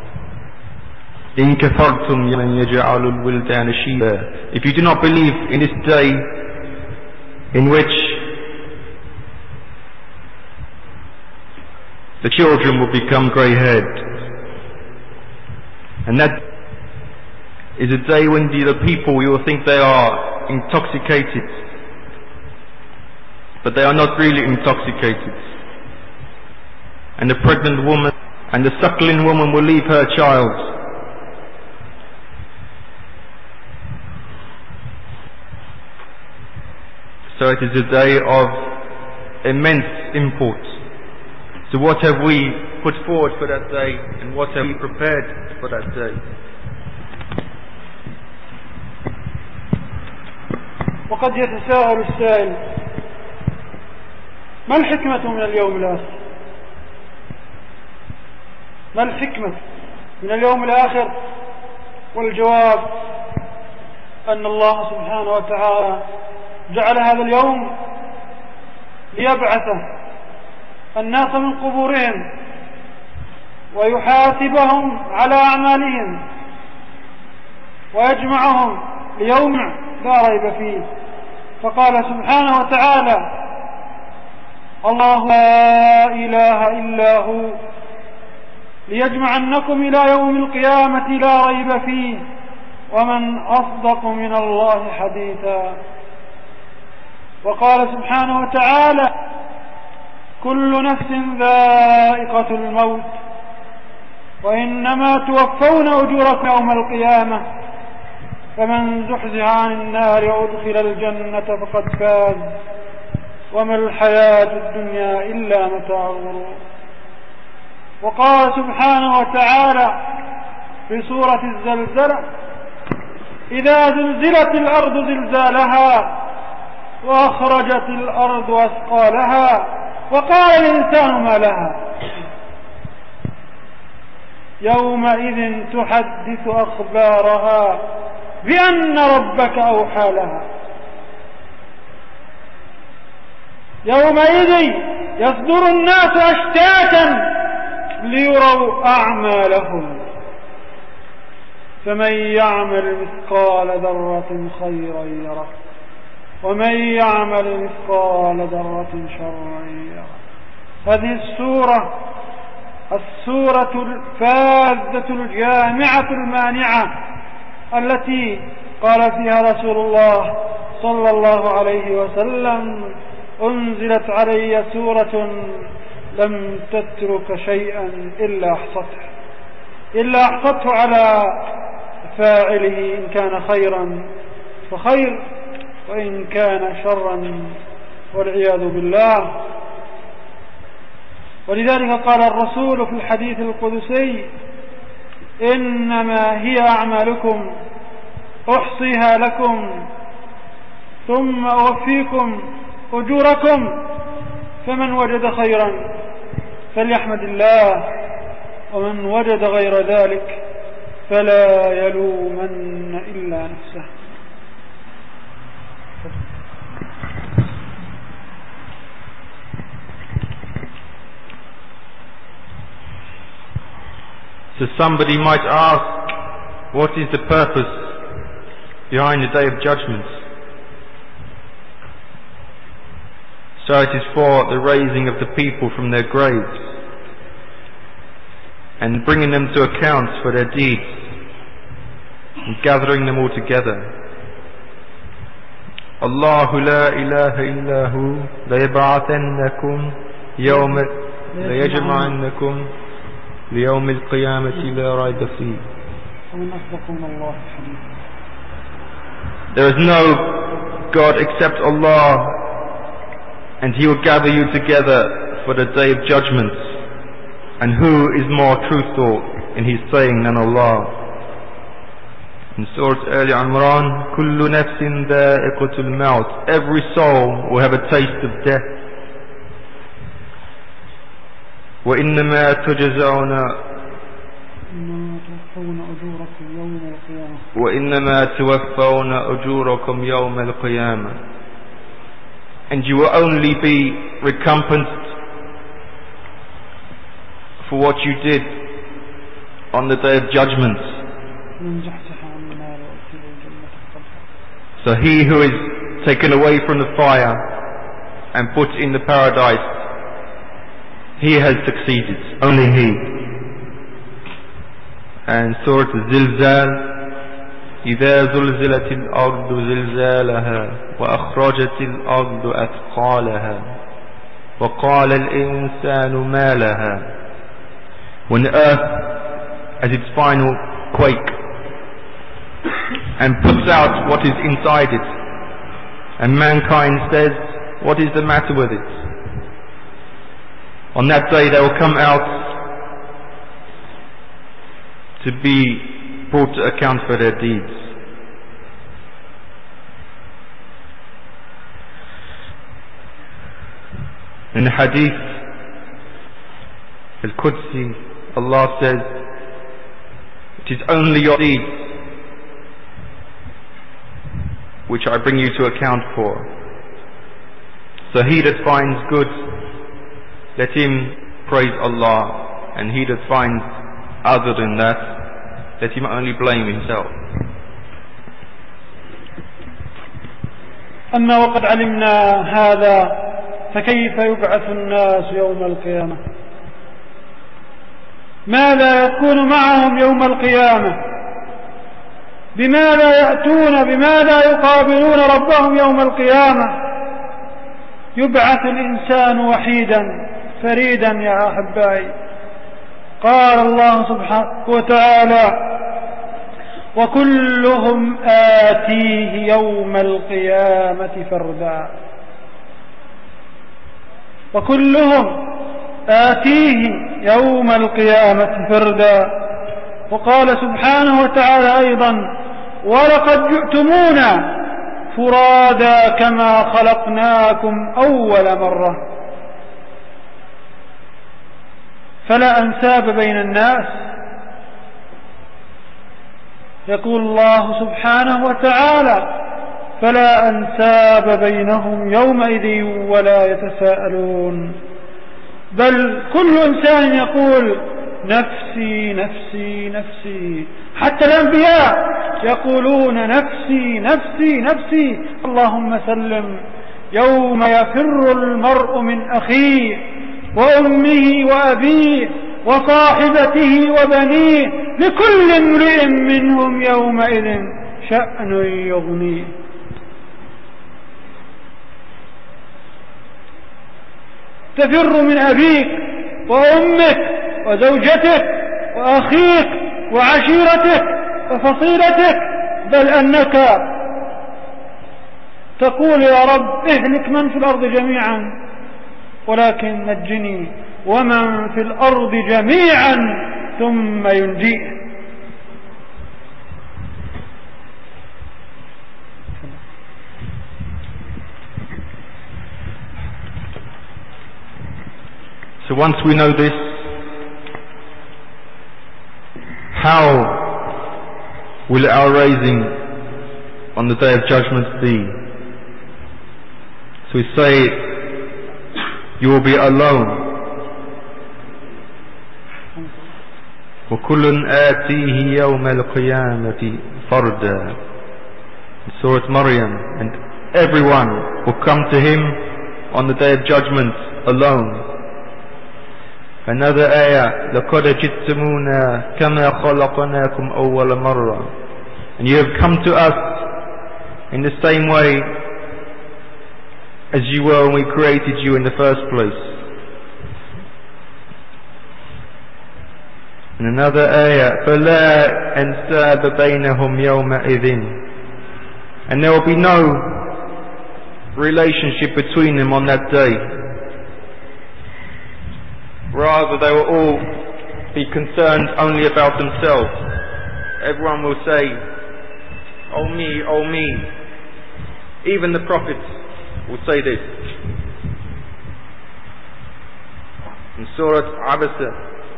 B: إن كفرتم يوما يجعل الولدان شيبا. If you do not believe in this day in which the children will become grey-haired, and that is a day when the people, you will think they are intoxicated, but they are not really intoxicated. And the pregnant woman and the suckling woman will leave her child. So it is a day of immense import. So what have we put forward for that day, and what have we prepared for that day?
A: وقد يتساءل السائل: ما الحكمة من اليوم الآخر؟ ما الحكمة من اليوم الآخر؟ والجواب أن الله سبحانه وتعالى جعل هذا اليوم ليبعث الناس من قبورهم ويحاسبهم على أعمالهم ويجمعهم ليوم لا ريب فيه. فقال سبحانه وتعالى: الله لا إله إلا هو ليجمعنكم إلى يوم القيامة لا ريب فيه ومن أصدق من الله حديثا. وقال سبحانه وتعالى: كل نفس ذائقة الموت وإنما توفون أجوركم يوم القيامة فمن زحزح عن النار وأدخل الجنة فقد فاز وما الحياة الدنيا إلا متاع الغرور. وقال سبحانه وتعالى في سورة الزلزلة: إذا زلزلت الأرض زلزالها وأخرجت الأرض أثقالها وقال الإنسان ما لها يومئذ تحدث أخبارها بأن ربك أوحى لها يومئذ يصدر الناس أشتاتا ليروا أعمالهم فمن يعمل مثقال ذرة خيرا يره ومن يعمل مثقال ذرة شرا يره. هذه السورة الفاذة الجامعة المانعة التي قال فيها رسول الله صلى الله عليه وسلم: أنزلت علي سورة لم تترك شيئا إلا أحصته على فاعله إن كان خيرا فخير وإن كان شرا والعياذ بالله. ولذلك قال الرسول في الحديث القدسي: إنما هي أعمالكم أحصيها لكم ثم أوفيكم أجوركم فمن وجد خيرا فليحمد الله ومن وجد غير ذلك فلا يلومن إلا نفسه.
B: So somebody might ask, what is the purpose behind the Day of Judgment? So it is for the raising of the people from their graves and bringing them to account for their deeds and gathering them all together. Allahu la ilaha illahu layab'athannakum yawma layajma'annakum ليوم القيامة لا ريب فيه. There is no God except Allah, and He will gather you together for the Day of Judgment. And who is more truthful in his saying than Allah? In Surah Al-Imran, كل نفس ذائقة الموت. Every soul will have a taste of death. وإنما تجزون أجوركم يوم القيامة. And you will only be recompensed for what you did on the Day of Judgment. So he who is taken away from the fire and put in the paradise, he has succeeded, only he. And Surah Al-Zilzal, إذا زلزلت الأرض زلزالها وأخرجت الأرض أثقالها وقال الإنسان ما لها. When the earth has its final quake and puts out what is inside it, and mankind says, what is the matter with it? On that day they will come out to be brought to account for their deeds. In the hadith Al-Qudsi, Allah says, it is only your deeds which I bring you to account for. So he that finds good, let him praise Allah, and he that finds other than that, let him only blame himself.
A: أما وقد علمنا هذا فكيف يبعث الناس يوم القيامة؟ ماذا يكون معهم يوم القيامة؟ بماذا يأتون؟ بماذا يقابلون ربهم يوم القيامة؟ يبعث الإنسان وحيدا فريدا يا أحبائي. قال الله سبحانه وتعالى: وكلهم آتيه يوم القيامة فردا. وكلهم آتيه يوم القيامة فردا. وقال سبحانه وتعالى أيضا: ولقد جئتمونا فرادا كما خلقناكم أول مرة. فلا أنساب بين الناس. يقول الله سبحانه وتعالى: فلا أنساب بينهم يومئذ ولا يتساءلون. بل كل إنسان يقول: نفسي نفسي نفسي. حتى الأنبياء يقولون: نفسي نفسي نفسي. اللهم سلم. يوم يفر المرء من أخيه وأمه وأبيه وصاحبته وبنيه لكل امرئ منهم يومئذ شأن يغنيه. تفر من أبيك وأمك وزوجتك وأخيك وعشيرتك وفصيلتك، بل أنك تقول: يا رب اهلك من في الأرض جميعا ولكن نجني ومن في الأرض جميعا ثم ينجيه.
B: So once we know this, how will our raising on the Day of Judgment be? So we say, you will be alone. وَكُلٌّ آتِيهِ يَوْمَ الْقِيَامَةِ فَرْدًا. Surah Maryam, and everyone will come to him on the Day of Judgment alone. Another ayah, لَقَدْ جِئْتُمُونَا كَمَا خَلَقْنَاكُمْ أَوَّلَ مَرَّةٍ. And you have come to us in the same way as you were when we created you in the first place. And another ayah, فَلَا أَنْسَابَ بَيْنَهُمْ يَوْمَئِذٍ. And there will be no relationship between them on that day. Rather, they will all be concerned only about themselves. Everyone will say, "Oh me, oh me." Even the prophets will say this. In Surah Abasa,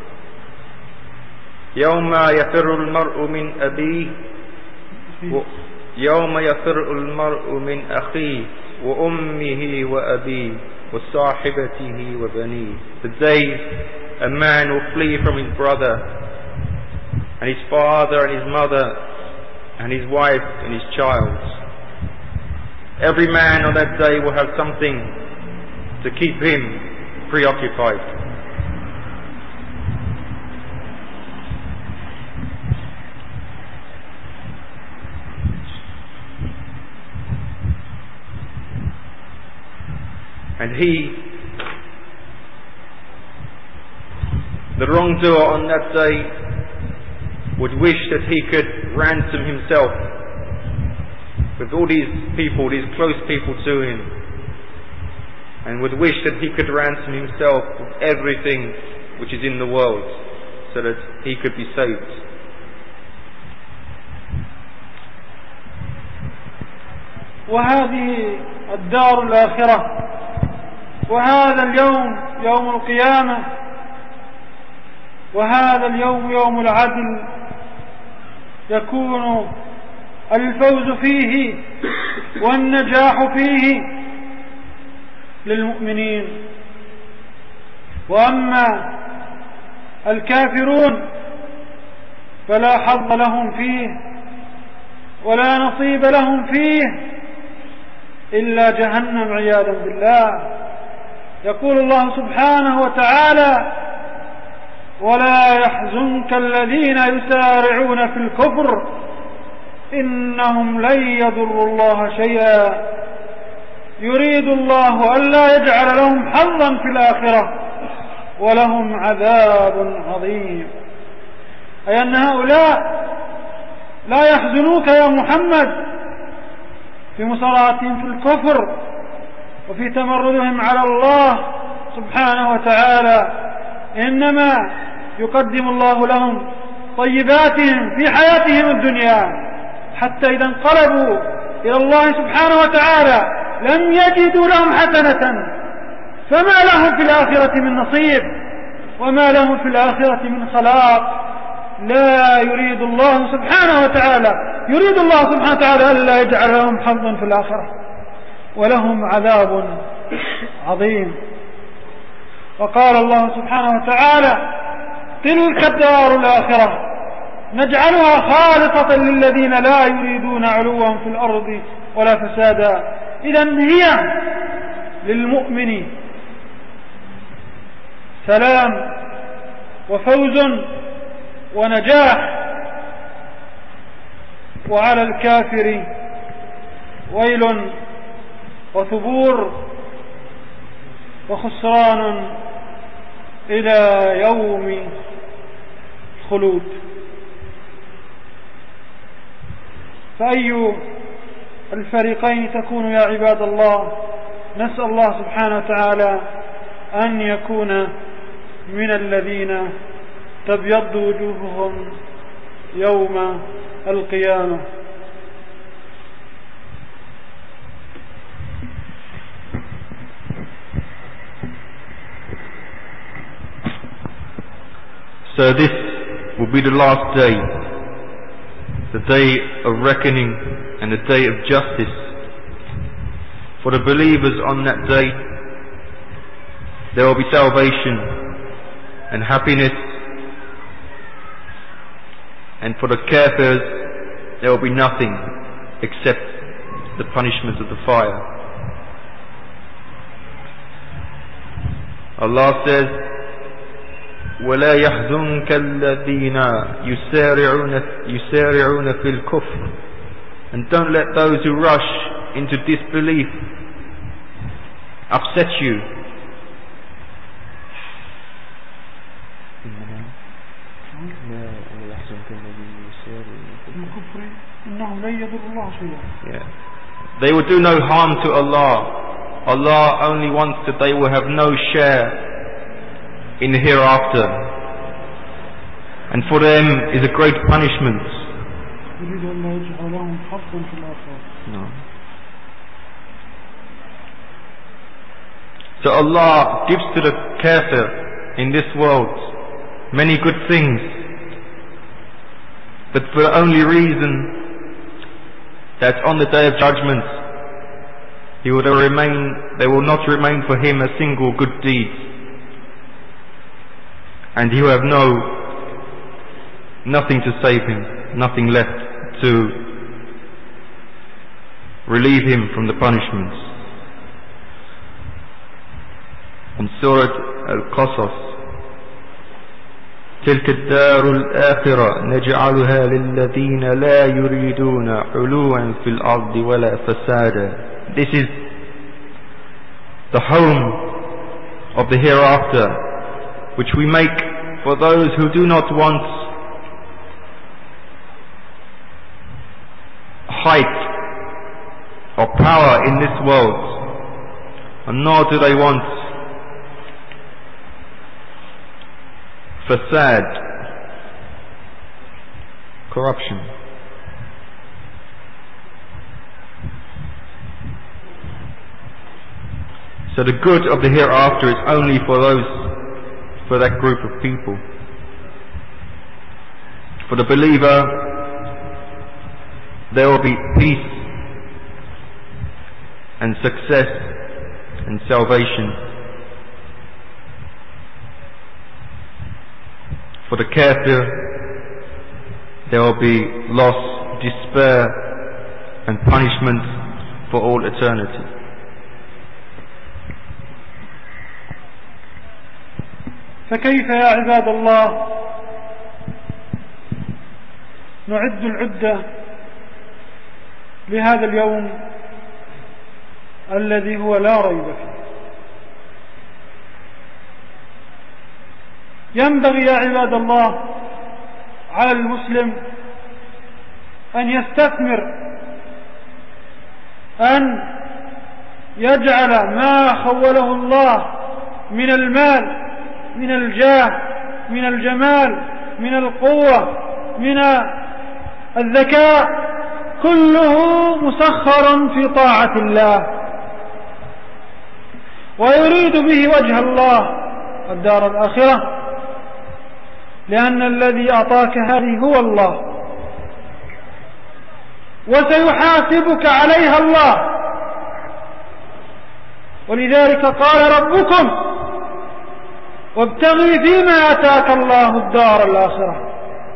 B: يَوْمَ يَفِرُّ الْمَرْءُ مِنْ أَبِيهِ يَوْمَ يَفِرُّ الْمَرْءُ مِنْ أَخِيهِ وَأُمِّهِ وَأَبِيهِ وَصَاحِبَتِهِ وَبَنِيهِ. The day a man will flee from his brother and his father and his mother and his wife and his child. Every man on that day will have something to keep him preoccupied. And the wrongdoer on that day, would wish that he could ransom himself with all these people, these close people to him, and would wish that he could ransom himself with everything which is in the world so that he could be saved.
A: وهذه الدار الآخرة وهذا اليوم يوم القيامة، وهذا اليوم يوم العدل، يكون الفوز فيه والنجاح فيه للمؤمنين. وأما الكافرون فلا حظ لهم فيه ولا نصيب لهم فيه إلا جهنم عياذا بالله. يقول الله سبحانه وتعالى: ولا يحزنك الذين يسارعون في الكفر إنهم لن يضروا الله شيئا يريد الله ألا يجعل لهم حظا في الآخرة ولهم عذاب عظيم. أي أن هؤلاء لا يحزنوك يا محمد في مصارعتهم في الكفر وفي تمردهم على الله سبحانه وتعالى، إنما يقدم الله لهم طيباتهم في حياتهم الدنيا، حتى إذا انقلبوا إلى الله سبحانه وتعالى لم يجدوا لهم حسنة، فما لهم في الآخرة من نصيب وما لهم في الآخرة من خلاق. لا يريد الله سبحانه وتعالى ألا يجعل لهم حظا في الآخرة ولهم عذاب عظيم. وقال الله سبحانه وتعالى: تلك الدار الآخرة نجعلها خالصة للذين لا يريدون علوا في الأرض ولا فسادا. إذن هي للمؤمن سلام وفوز ونجاح، وعلى الكافر ويل وثبور وخسران إلى يوم الخلود. فأي الفريقين تكون يا عباد الله؟ نسأل الله سبحانه وتعالى أن يكون من الذين تبيض وجوههم يوم القيامة.
B: So this will be the last day, the day of reckoning and the day of justice. For the believers on that day, there will be salvation and happiness, and for the kafirs there will be nothing except the punishment of the fire. Allah says, وَلَا يَحْزُنْكَ الَّذِينَ يُسَارِعُونَ فِي الْكُفْرِ, and don't let those who rush into disbelief upset you. Yeah. They will do no harm to Allah. Allah only wants that they will have no share in the hereafter, and for them is a great punishment. No. So Allah gives to the kafir in this world many good things, but for the only reason that on the day of judgment there will not remain for him a single good deed, and he will have nothing to save him, nothing left to relieve him from the punishments. In Surah Al-Qasas, تلك الدار الآخرة نجعلها للذين لا يريدون علوا في الأرض ولا فسادا. This is the home of the hereafter, which we make for those who do not want height or power in this world, and nor do they want fasad, corruption. So the good of the hereafter is only for that group of people. For the believer, there will be peace and success and salvation. For the kafir, there will be loss, despair and punishment for all eternity.
A: فكيف يا عباد الله نعد العدة لهذا اليوم الذي هو لا ريب فيه؟ ينبغي يا عباد الله على المسلم أن يستثمر، أن يجعل ما خوله الله من المال، من الجاه، من الجمال، من القوة، من الذكاء، كله مسخر في طاعة الله، ويريد به وجه الله الدار الآخرة، لأن الذي أعطاك هذه هو الله، وسيحاسبك عليها الله. ولذلك قال ربكم وابتغي فيما آتاك الله الدار الآخرة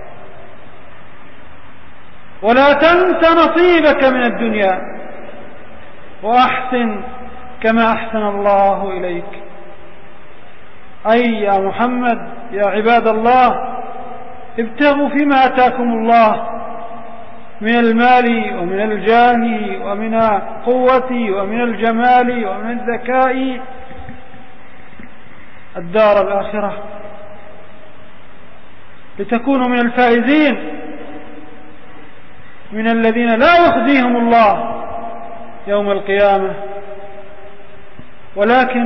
A: ولا تنس نصيبك من الدنيا وأحسن كما أحسن الله إليك. أي يا محمد يا عباد الله، ابتغوا فيما آتاكم الله من المال ومن الجاه ومن القوة ومن الجمال ومن الذكاء الدار الآخرة، لتكونوا من الفائزين، من الذين لا يخزيهم الله يوم القيامة. ولكن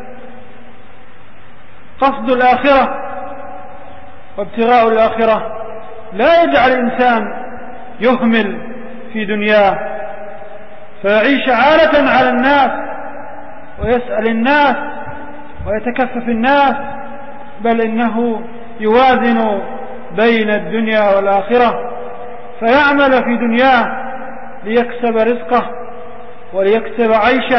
A: قصد الآخرة وابتغاء الآخرة لا يجعل الإنسان يهمل في دنياه فيعيش عالة على الناس ويسأل الناس ويتكفف الناس، بل إنه يوازن بين الدنيا والآخرة، فيعمل في دنياه ليكسب رزقه وليكسب عيشه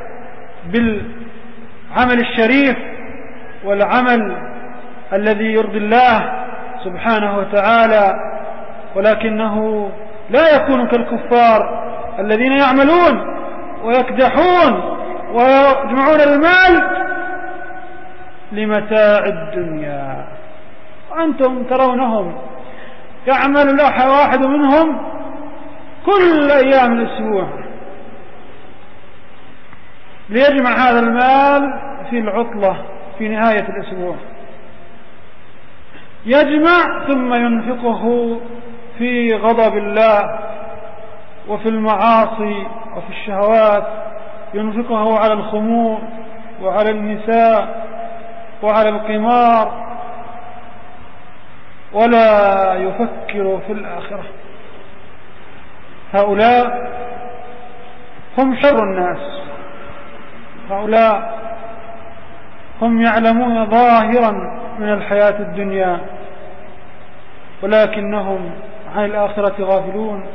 A: بالعمل الشريف والعمل الذي يرضي الله سبحانه وتعالى، ولكنه لا يكون كالكفار الذين يعملون ويكدحون ويجمعون المال لمتاع الدنيا، وأنتم ترونهم يعمل واحد منهم كل أيام الأسبوع ليجمع هذا المال في العطلة في نهاية الأسبوع، يجمع ثم ينفقه في غضب الله وفي المعاصي وفي الشهوات، ينفقه على الخمور وعلى النساء وعلى القمار، ولا يفكر في الآخرة. هؤلاء هم شر الناس، هؤلاء هم يعلمون ظاهرا من الحياة الدنيا ولكنهم عن الآخرة غافلون،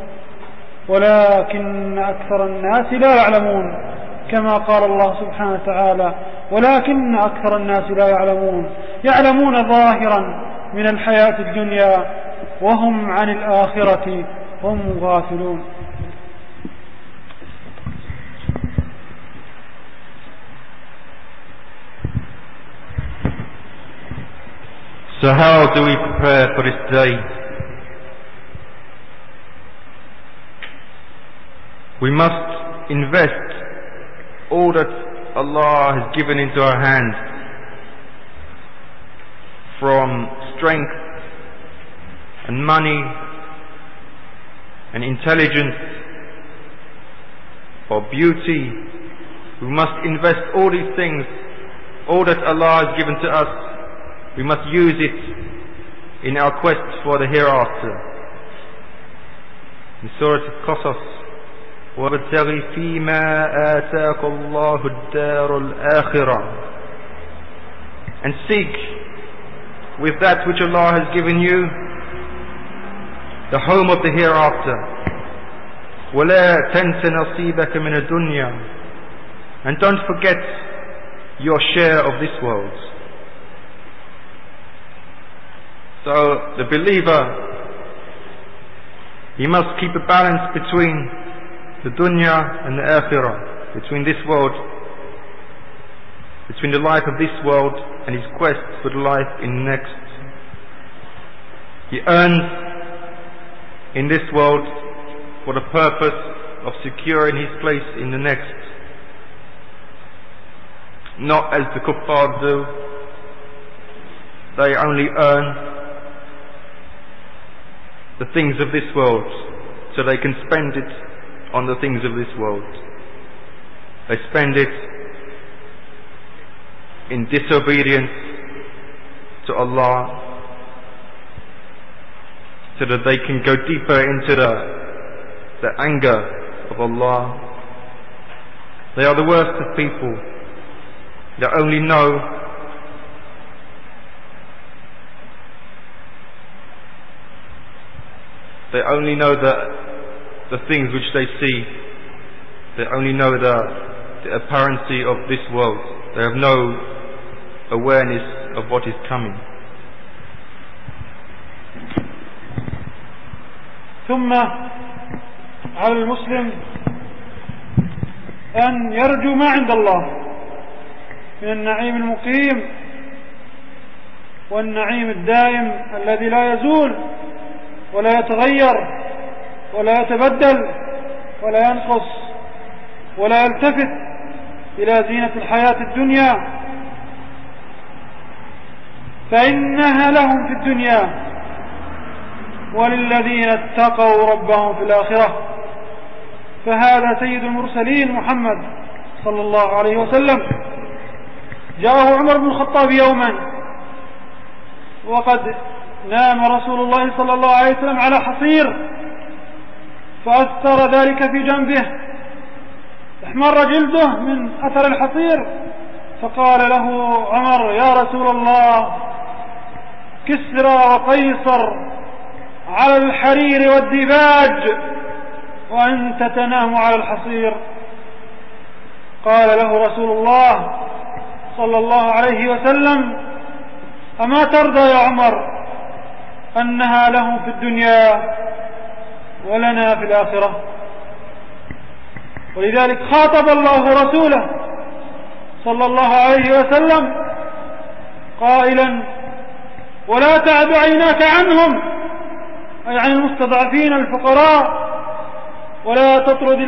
A: ولكن أكثر الناس لا يعلمون، كما قال الله سبحانه وتعالى ولكن أكثر الناس لا يعلمون، يعلمون ظاهرا من الحياة الدنيا وهم عن الآخرة هم غافلون.
B: So how do we prepare for this day? We must invest all that Allah has given into our hands, from strength and money and intelligence or beauty. We must invest all these things, all that Allah has given to us. We must use it in our quest for the hereafter. In Surah Al-Qasas, وابتغ فيما آتاك الله الدار الآخرة, and seek with that which Allah has given you the home of the hereafter. ولا تنس نصيبك من الدنيا, and don't forget your share of this world. So the believer, he must keep a balance between the dunya and the akhirah, between this world, between the life of this world and his quest for the life in the next. He earns in this world for the purpose of securing his place in the next, not as the kuffar do. They only earn the things of this world so they can spend it on the things of this world. They spend it in disobedience to Allah so that they can go deeper into the anger of Allah. They are the worst of people. They only know the things which they see. They only know the apparency of this world. They have no awareness of what is coming.
A: ثم على المسلم أن يرجو ما عند الله من النعيم المقيم والنعيم الدائم الذي لا يزول ولا يتغير ولا يتبدل ولا ينقص ولا يلتفت إلى زينة الحياة الدنيا، فإنها لهم في الدنيا وللذين اتقوا ربهم في الآخرة. فهذا سيد المرسلين محمد صلى الله عليه وسلم. جاءه عمر بن الخطاب يوما وقد نام رسول الله صلى الله عليه وسلم على حصير، فأثر ذلك في جنبه، احمر جلده من أثر الحصير، فقال له عمر: يا رسول الله، كسرى وقيصر على الحرير والديباج وأنت تنام على الحصير. قال له رسول الله صلى الله عليه وسلم: أما ترضى يا عمر أنها لهم في الدنيا ولنا في الآخرة؟ ولذلك خاطب الله رسوله صلى الله عليه وسلم قائلا: ولا تعد عيناك عنهم، أي عن المستضعفين الفقراء، ولا تطرد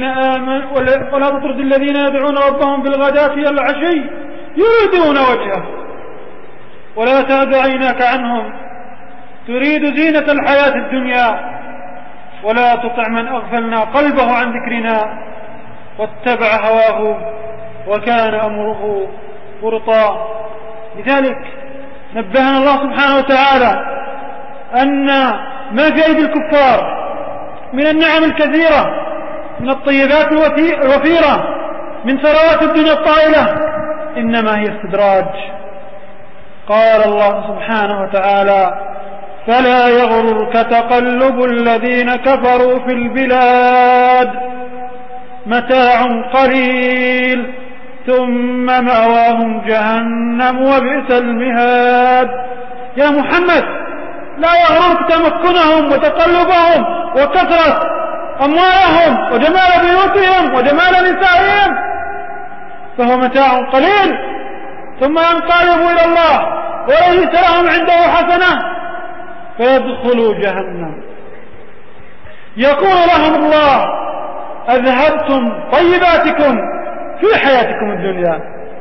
A: الذين يدعون ربهم بالغداة والعشي يريدون وجهه، ولا تعد عيناك عنهم تريد زينة الحياة الدنيا، ولا تطع من أغفلنا قلبه عن ذكرنا واتبع هواه وكان أمره فرطا. لذلك نبهنا الله سبحانه وتعالى أن ما في أيدي الكفار من النعم الكثيرة، من الطيبات الوفيرة، من ثروات الدنيا الطائلة، إنما هي استدراج. قال الله سبحانه وتعالى: فلا يغررك تقلب الذين كفروا في البلاد، متاع قليل ثم مأواهم جهنم وبئس المهاد. يا محمد، لا يغررك تمكنهم وتقلبهم وكثرة أموالهم وجمال بيوتهم وجمال نسائهم، فهو متاع قليل ثم ينقلبوا إلى الله وليس لهم عنده حسنة فيدخلوا جهنم. يقول لهم الله: أذهبتم طيباتكم في حياتكم الدنيا.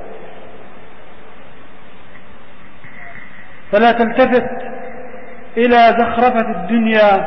A: فلا تلتفت إلى زخرفة الدنيا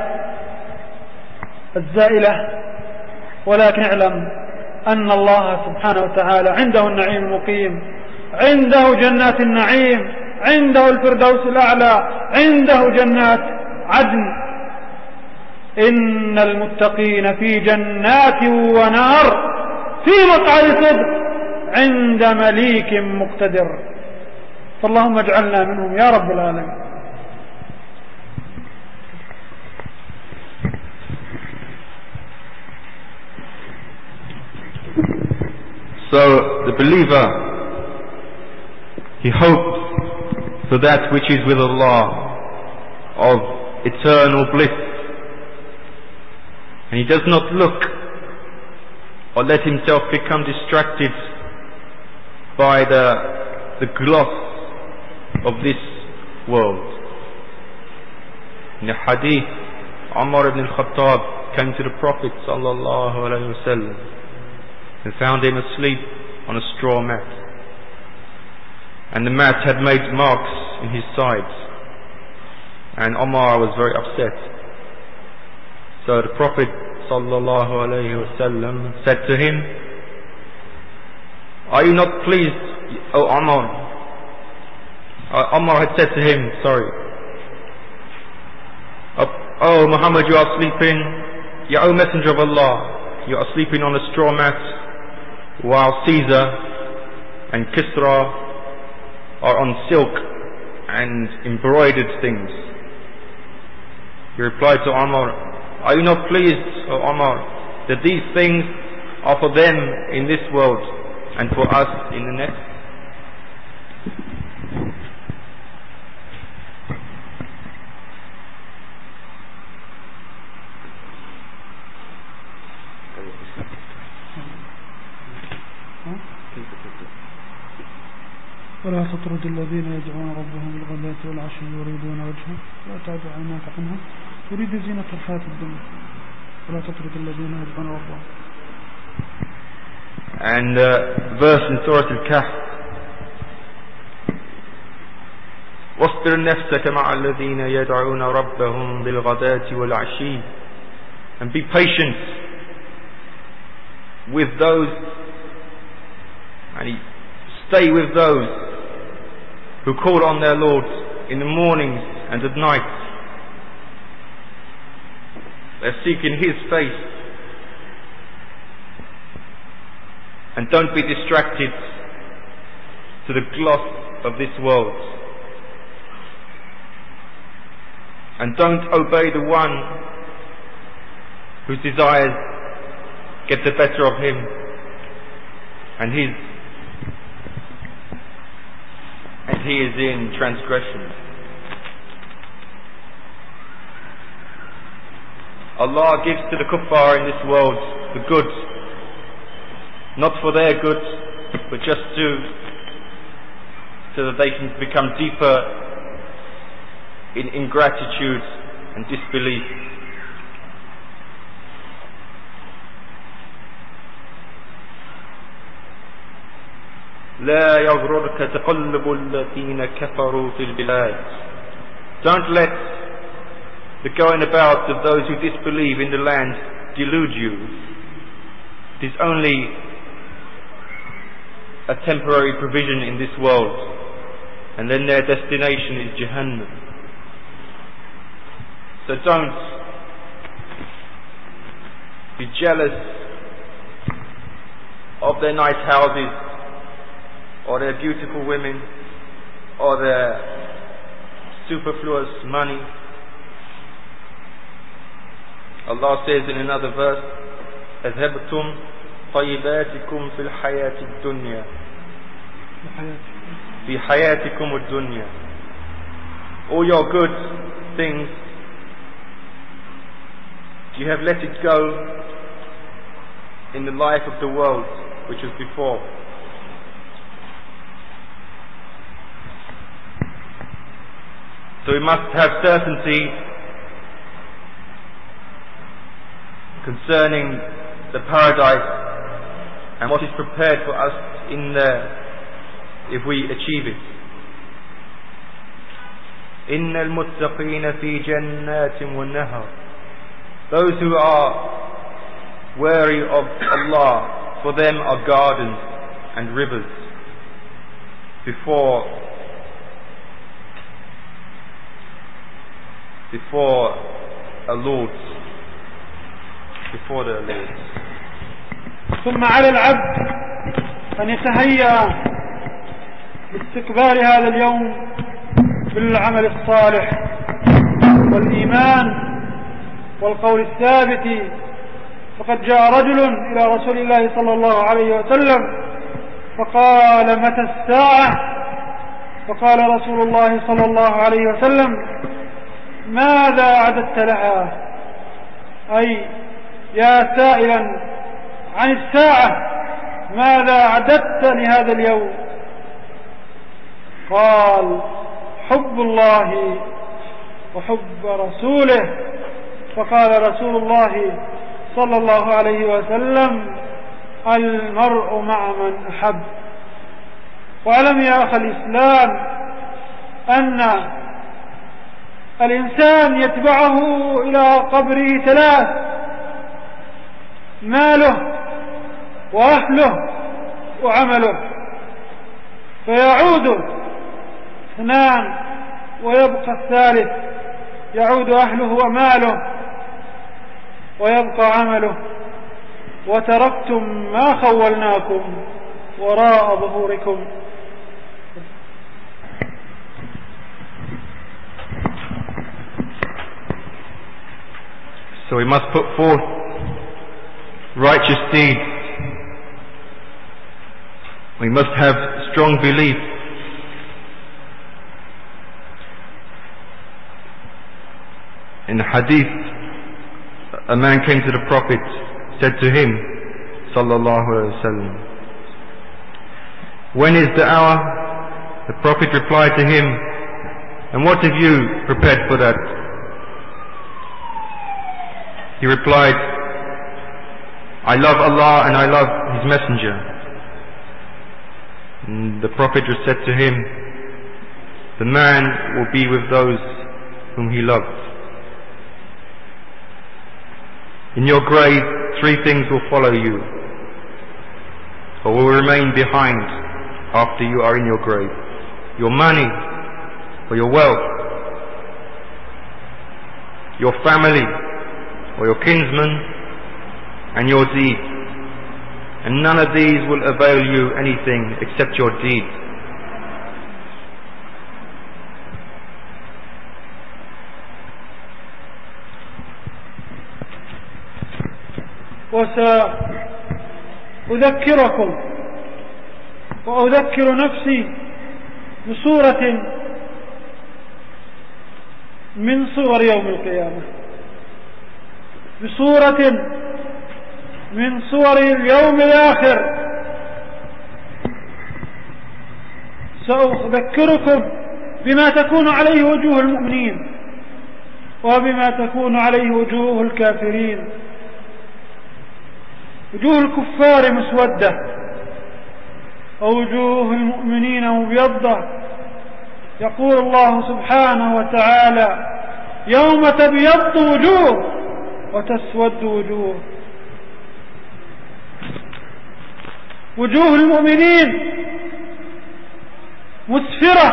A: الزائلة، ولكن اعلم أن الله سبحانه وتعالى عنده النعيم المقيم، عنده جنات النعيم، عنده الفردوس الأعلى، عنده جنات عدن. إن المتقين في جنات ونهر في مقعد صدق عند مليك مقتدر. فاللهم اجعلنا منهم يا رب العالمين.
B: So the believer, he hopes for that which is with Allah of eternal bliss, and he does not look or let himself become distracted by the gloss of this world. In the hadith, Umar ibn al-Khattab came to the Prophet sallallahu alaihi wasallam and found him asleep on a straw mat, and the mat had made marks in his sides, and Umar was very upset. So the Prophet sallallahu alaihi wasallam said to him, "Are you not pleased, O Umar?" Umar had said to him, "Oh Muhammad, you are sleeping, Ya O Messenger of Allah, you are sleeping on a straw mat, while Caesar and Kisra are on silk and embroidered things." He replied to Umar, "Are you not pleased, O Umar, that these things are for them in this world and for us in the next?"
A: ولا تطرد الذين يدعون ربهم بالغداة والعشي يريدون وجهه لا تعد عيناك عنهم تريد زينة الحياة الدنيا ولا تطرد الذين يدعون ربهم.
B: And verse in Surah Al-Kahf, واصبر نفسك مع الذين يدعون ربهم بالغداة والعشي, and be patient with those, and stay with those who call on their Lord in the mornings and at night. They're seeking His face. And don't be distracted to the gloss of this world. And don't obey the one whose desires get the better of him and he is in transgression. Allah gives to the kuffar in this world the good, not for their good, but just so that they can become deeper in ingratitude and disbelief. لا يغررك تقلب الذين كفروا في البلاد. Don't let the going about of those who disbelieve in the land delude you. It is only a temporary provision in this world, and then their destination is Jahannam. So don't be jealous of their nice houses, or their beautiful women, or their superfluous money. Allah says in another verse, أَذْهَبْتُمْ طَيِّبَاتِكُمْ فِي الْحَيَاةِ الدُّنْيَا فِي حَيَاتِكُمُ الدُّنْيَا. All your good things, you have let it go in the life of the world which was before. So we must have certainty concerning the paradise and what is prepared for us in there if we achieve it. إِنَّ الْمُتَّقِينَ فِي جَنَّاتٍ وَالنَّهَرٍ. Those who are wary of Allah, for them are gardens and rivers before a Lord before their Lord.
A: ثم على العبد أن يتهيأ لاستقبال هذا اليوم بالعمل الصالح والإيمان والقول الثابت. فقد جاء رجل إلى رسول الله صلى الله عليه وسلم فقال: متى الساعة؟ فقال رسول الله صلى الله عليه وسلم: ماذا أعددت لها؟ أي يا سائلا عن الساعة، ماذا أعددت لهذا اليوم؟ قال: حب الله وحب رسوله. فقال رسول الله صلى الله عليه وسلم: المرء مع من أحب. واعلم يا أخي الإسلام أن الإنسان يتبعه إلى قبره ثلاث: ماله وأهله وعمله، فيعود اثنان ويبقى الثالث، يعود أهله وماله ويبقى عمله. وتركتم ما خولناكم وراء ظهوركم.
B: So we must put forth righteous deeds. We must have strong belief. In the hadith, a man came to the Prophet, said to him, sallallahu alaihi wasallam, when is the hour? The Prophet replied to him, and what have you prepared for that? He replied, I love Allah and I love His Messenger. And the Prophet said to him, the man will be with those whom he loves. In your grave, three things will follow you, or will remain behind after you are in your grave: your money or your wealth, your family or your kinsmen, and your deeds. And none of these will avail you anything except your deeds.
A: وسأذكركم وأذكر نفسي بصورة من صور يوم القيامة، بصورة من صور اليوم الآخر. سأذكركم بما تكون عليه وجوه المؤمنين وبما تكون عليه وجوه الكافرين. وجوه الكفار مسودة ووجوه المؤمنين مبيضة. يقول الله سبحانه وتعالى: يوم تبيض وجوه وتسود وجوه. وجوه المؤمنين مسفرة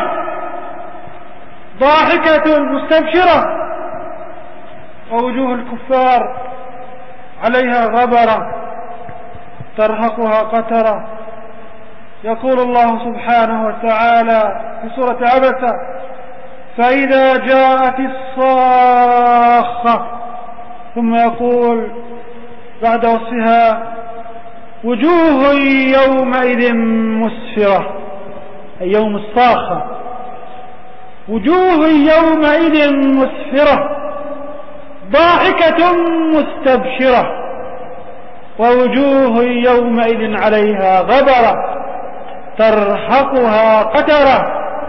A: ضاحكة مستبشرة، ووجوه الكفار عليها غبرة ترهقها قترة. يقول الله سبحانه وتعالى في سورة عبسة: فإذا جاءت الصاخة. ثم يقول بعد وصفها: وجوه يومئذ مسفرة، أي يوم الصاخة. وجوه يومئذ مسفرة ضاحكة مستبشرة، ووجوه يومئذ عليها غبرة ترهقها قترة،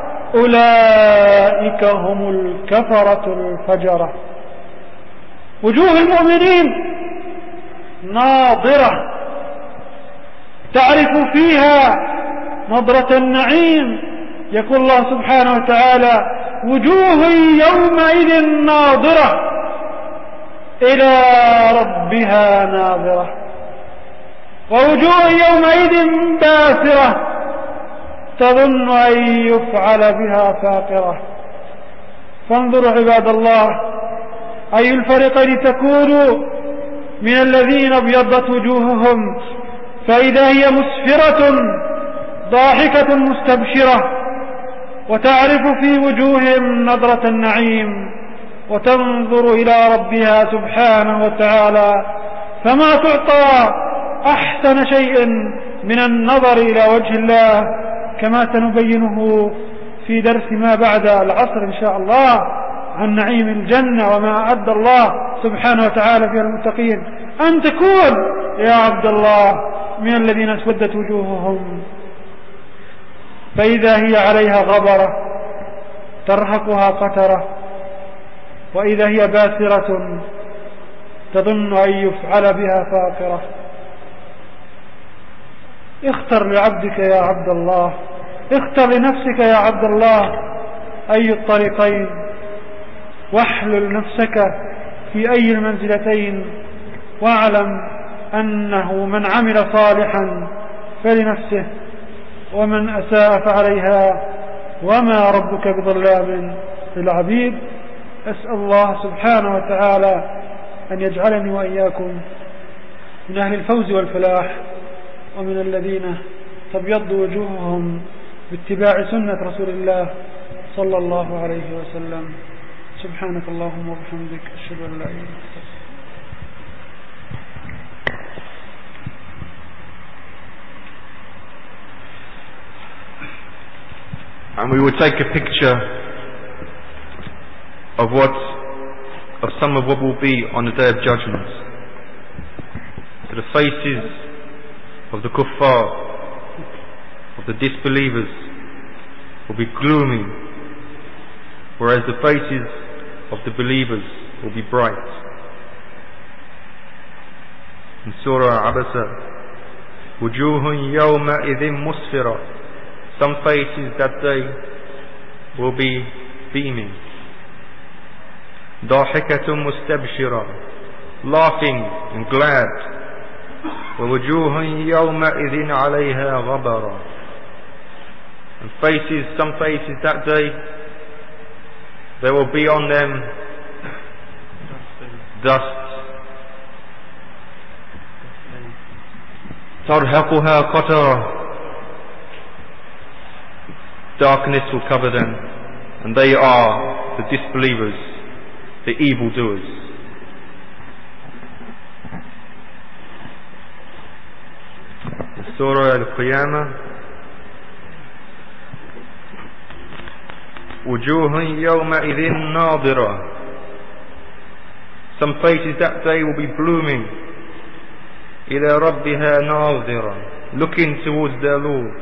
A: أولئك هم الكفرة الفجرة. وجوه المؤمنين ناظرة تعرف فيها نظرة النعيم. يقول الله سبحانه وتعالى: وجوه يومئذ ناظرة إلى ربها ناظرة، ووجوه يومئذ باسرة تظن أن يفعل بها فاقرة. فانظروا عباد الله أي الفريقين تكونوا، من الذين ابيضت وجوههم فإذا هي مسفرة ضاحكة مستبشرة وتعرف في وجوههم نضرة النعيم وتنظر إلى ربها سبحانه وتعالى، فما تعطى أحسن شيء من النظر إلى وجه الله، كما سنبينه في درس ما بعد العصر إن شاء الله عن نعيم الجنة وما أعد الله سبحانه وتعالى فيها المتقين. أن تكون يا عبد الله من الذين اسودت وجوههم فإذا هي عليها غبرة ترهقها قترة وإذا هي باسرة تظن أن يفعل بها فاقرة. اختر لعبدك يا عبد الله، اختر لنفسك يا عبد الله أي الطريقين، واحلل نفسك في أي المنزلتين، واعلم أنه من عمل صالحا فلنفسه ومن أساء فعليها وما ربك بظلام للعبيد. أسأل الله سبحانه وتعالى أن يجعلني وإياكم من أهل الفوز والفلاح ومن الذين تبيض وجوههم باتباع سنة رسول الله صلى الله عليه وسلم. سبحانك اللهم وبحمدك أشهد أن لا إله إلا أنت.
B: And we will take a picture of some of what will be on the Day of Judgment. So the faces of the kuffar, of the disbelievers, will be gloomy, whereas the faces of the believers will be bright. In Surah Abasa, Wujuhun yawma idhin musfira, some faces that day will be beaming. Dahikatun mustabshira, laughing and glad. وَوُجُوهٌ يَوْمَئِذٍ عَلَيْهَا غَبَرًا, and some faces that day, there will be on them dust. تَرْهَقُهَا قَتَرًا, darkness will cover them, and they are the disbelievers, the evildoers. Surah Al-Qiyamah, Wujuhun yawma'idhin nadira, some faces that day will be blooming. Ila rabbiha nadira, looking towards their Lord.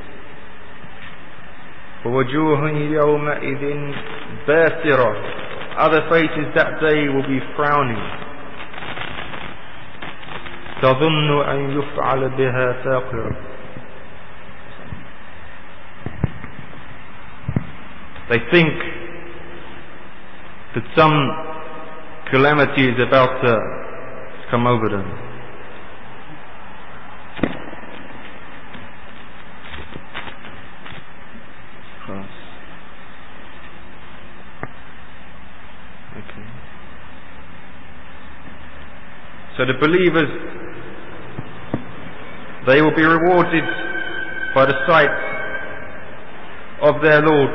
B: Wujuhun yawma'idhin basira, other faces that day will be frowning. تظن أن يفعل بها فاقرة, they think that some calamity is about to come over them. Okay. So the believers, they will be rewarded by the sight of their Lord,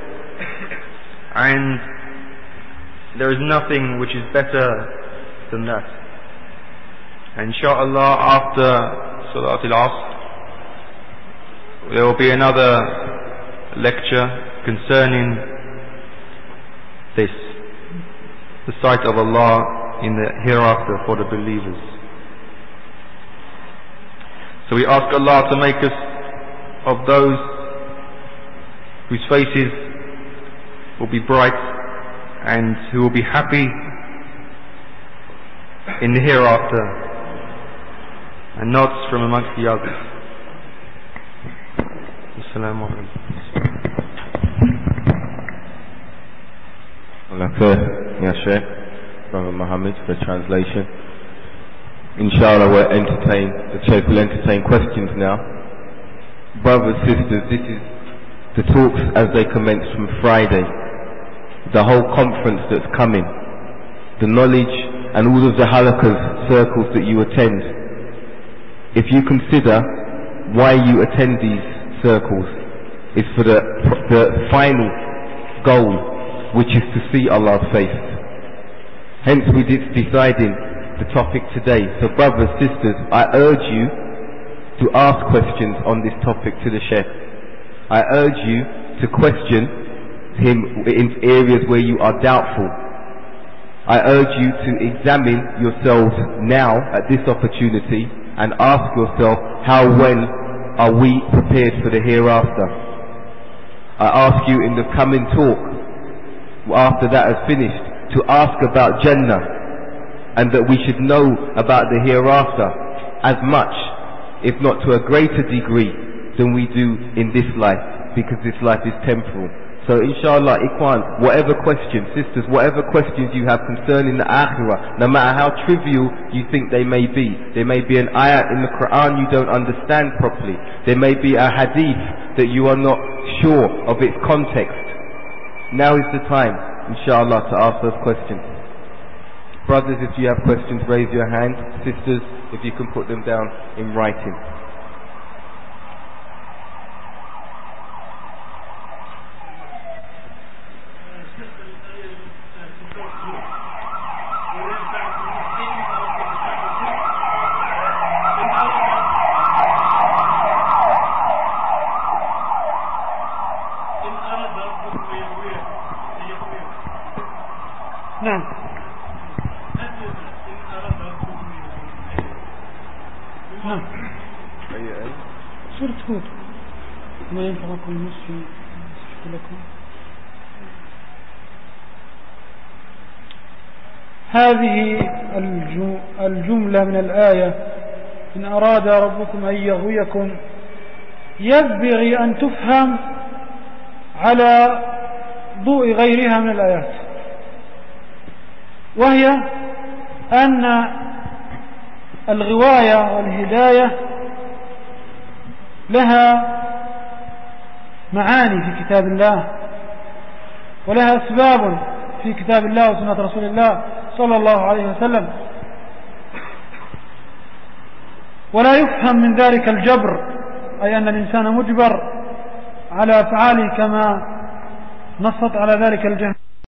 B: and there is nothing which is better than that. Inshallah, after Salat al-Asr, there will be another lecture concerning this, the sight of Allah in the hereafter for the believers. So we ask Allah to make us of those whose faces will be bright and who will be happy in the hereafter, and not from amongst the others. Assalamu alaikum.
C: Ya Sheikh, Brother Muhammad, for translation. Inshallah, the Sheikh will entertain questions now. Brothers, sisters, this is the talks as they commence from Friday. The whole conference that's coming, the knowledge and all of the halaqas, circles that you attend, if you consider why you attend these circles, it's for the final goal, which is to see Allah's face. Hence we did deciding the topic today. So brothers, sisters, I urge you to ask questions on this topic to the Sheikh. I urge you to question him in areas where you are doubtful. I urge you to examine yourselves now at this opportunity and ask yourself, how well are we prepared for the hereafter? I ask you in the coming talk, after that is finished, to ask about Jannah, and that we should know about the hereafter as much, if not to a greater degree, than we do in this life, because this life is temporal. So inshallah, Ikhwan, whatever questions, sisters, whatever questions you have concerning the Akhirah, no matter how trivial you think they may be, there may be an ayat in the Quran you don't understand properly, there may be a hadith that you are not sure of its context. Now is the time, inshallah, to ask those questions. Brothers, if you have questions, raise your hand. Sisters, if you can put them down in writing.
A: نعم. نعم. سورة هود. ما ينفعكم النصف لكم. هذه الجملة من الآية: إن أراد ربكم أن يغويكم، ينبغي أن تفهم على ضوء غيرها من الآيات، وهي أن الغواية والهداية لها معاني في كتاب الله، ولها أسباب في كتاب الله وسنة رسول الله صلى الله عليه وسلم، ولا يفهم من ذلك الجبر، أي أن الإنسان مجبر على أفعاله كما نصت على ذلك الجهل.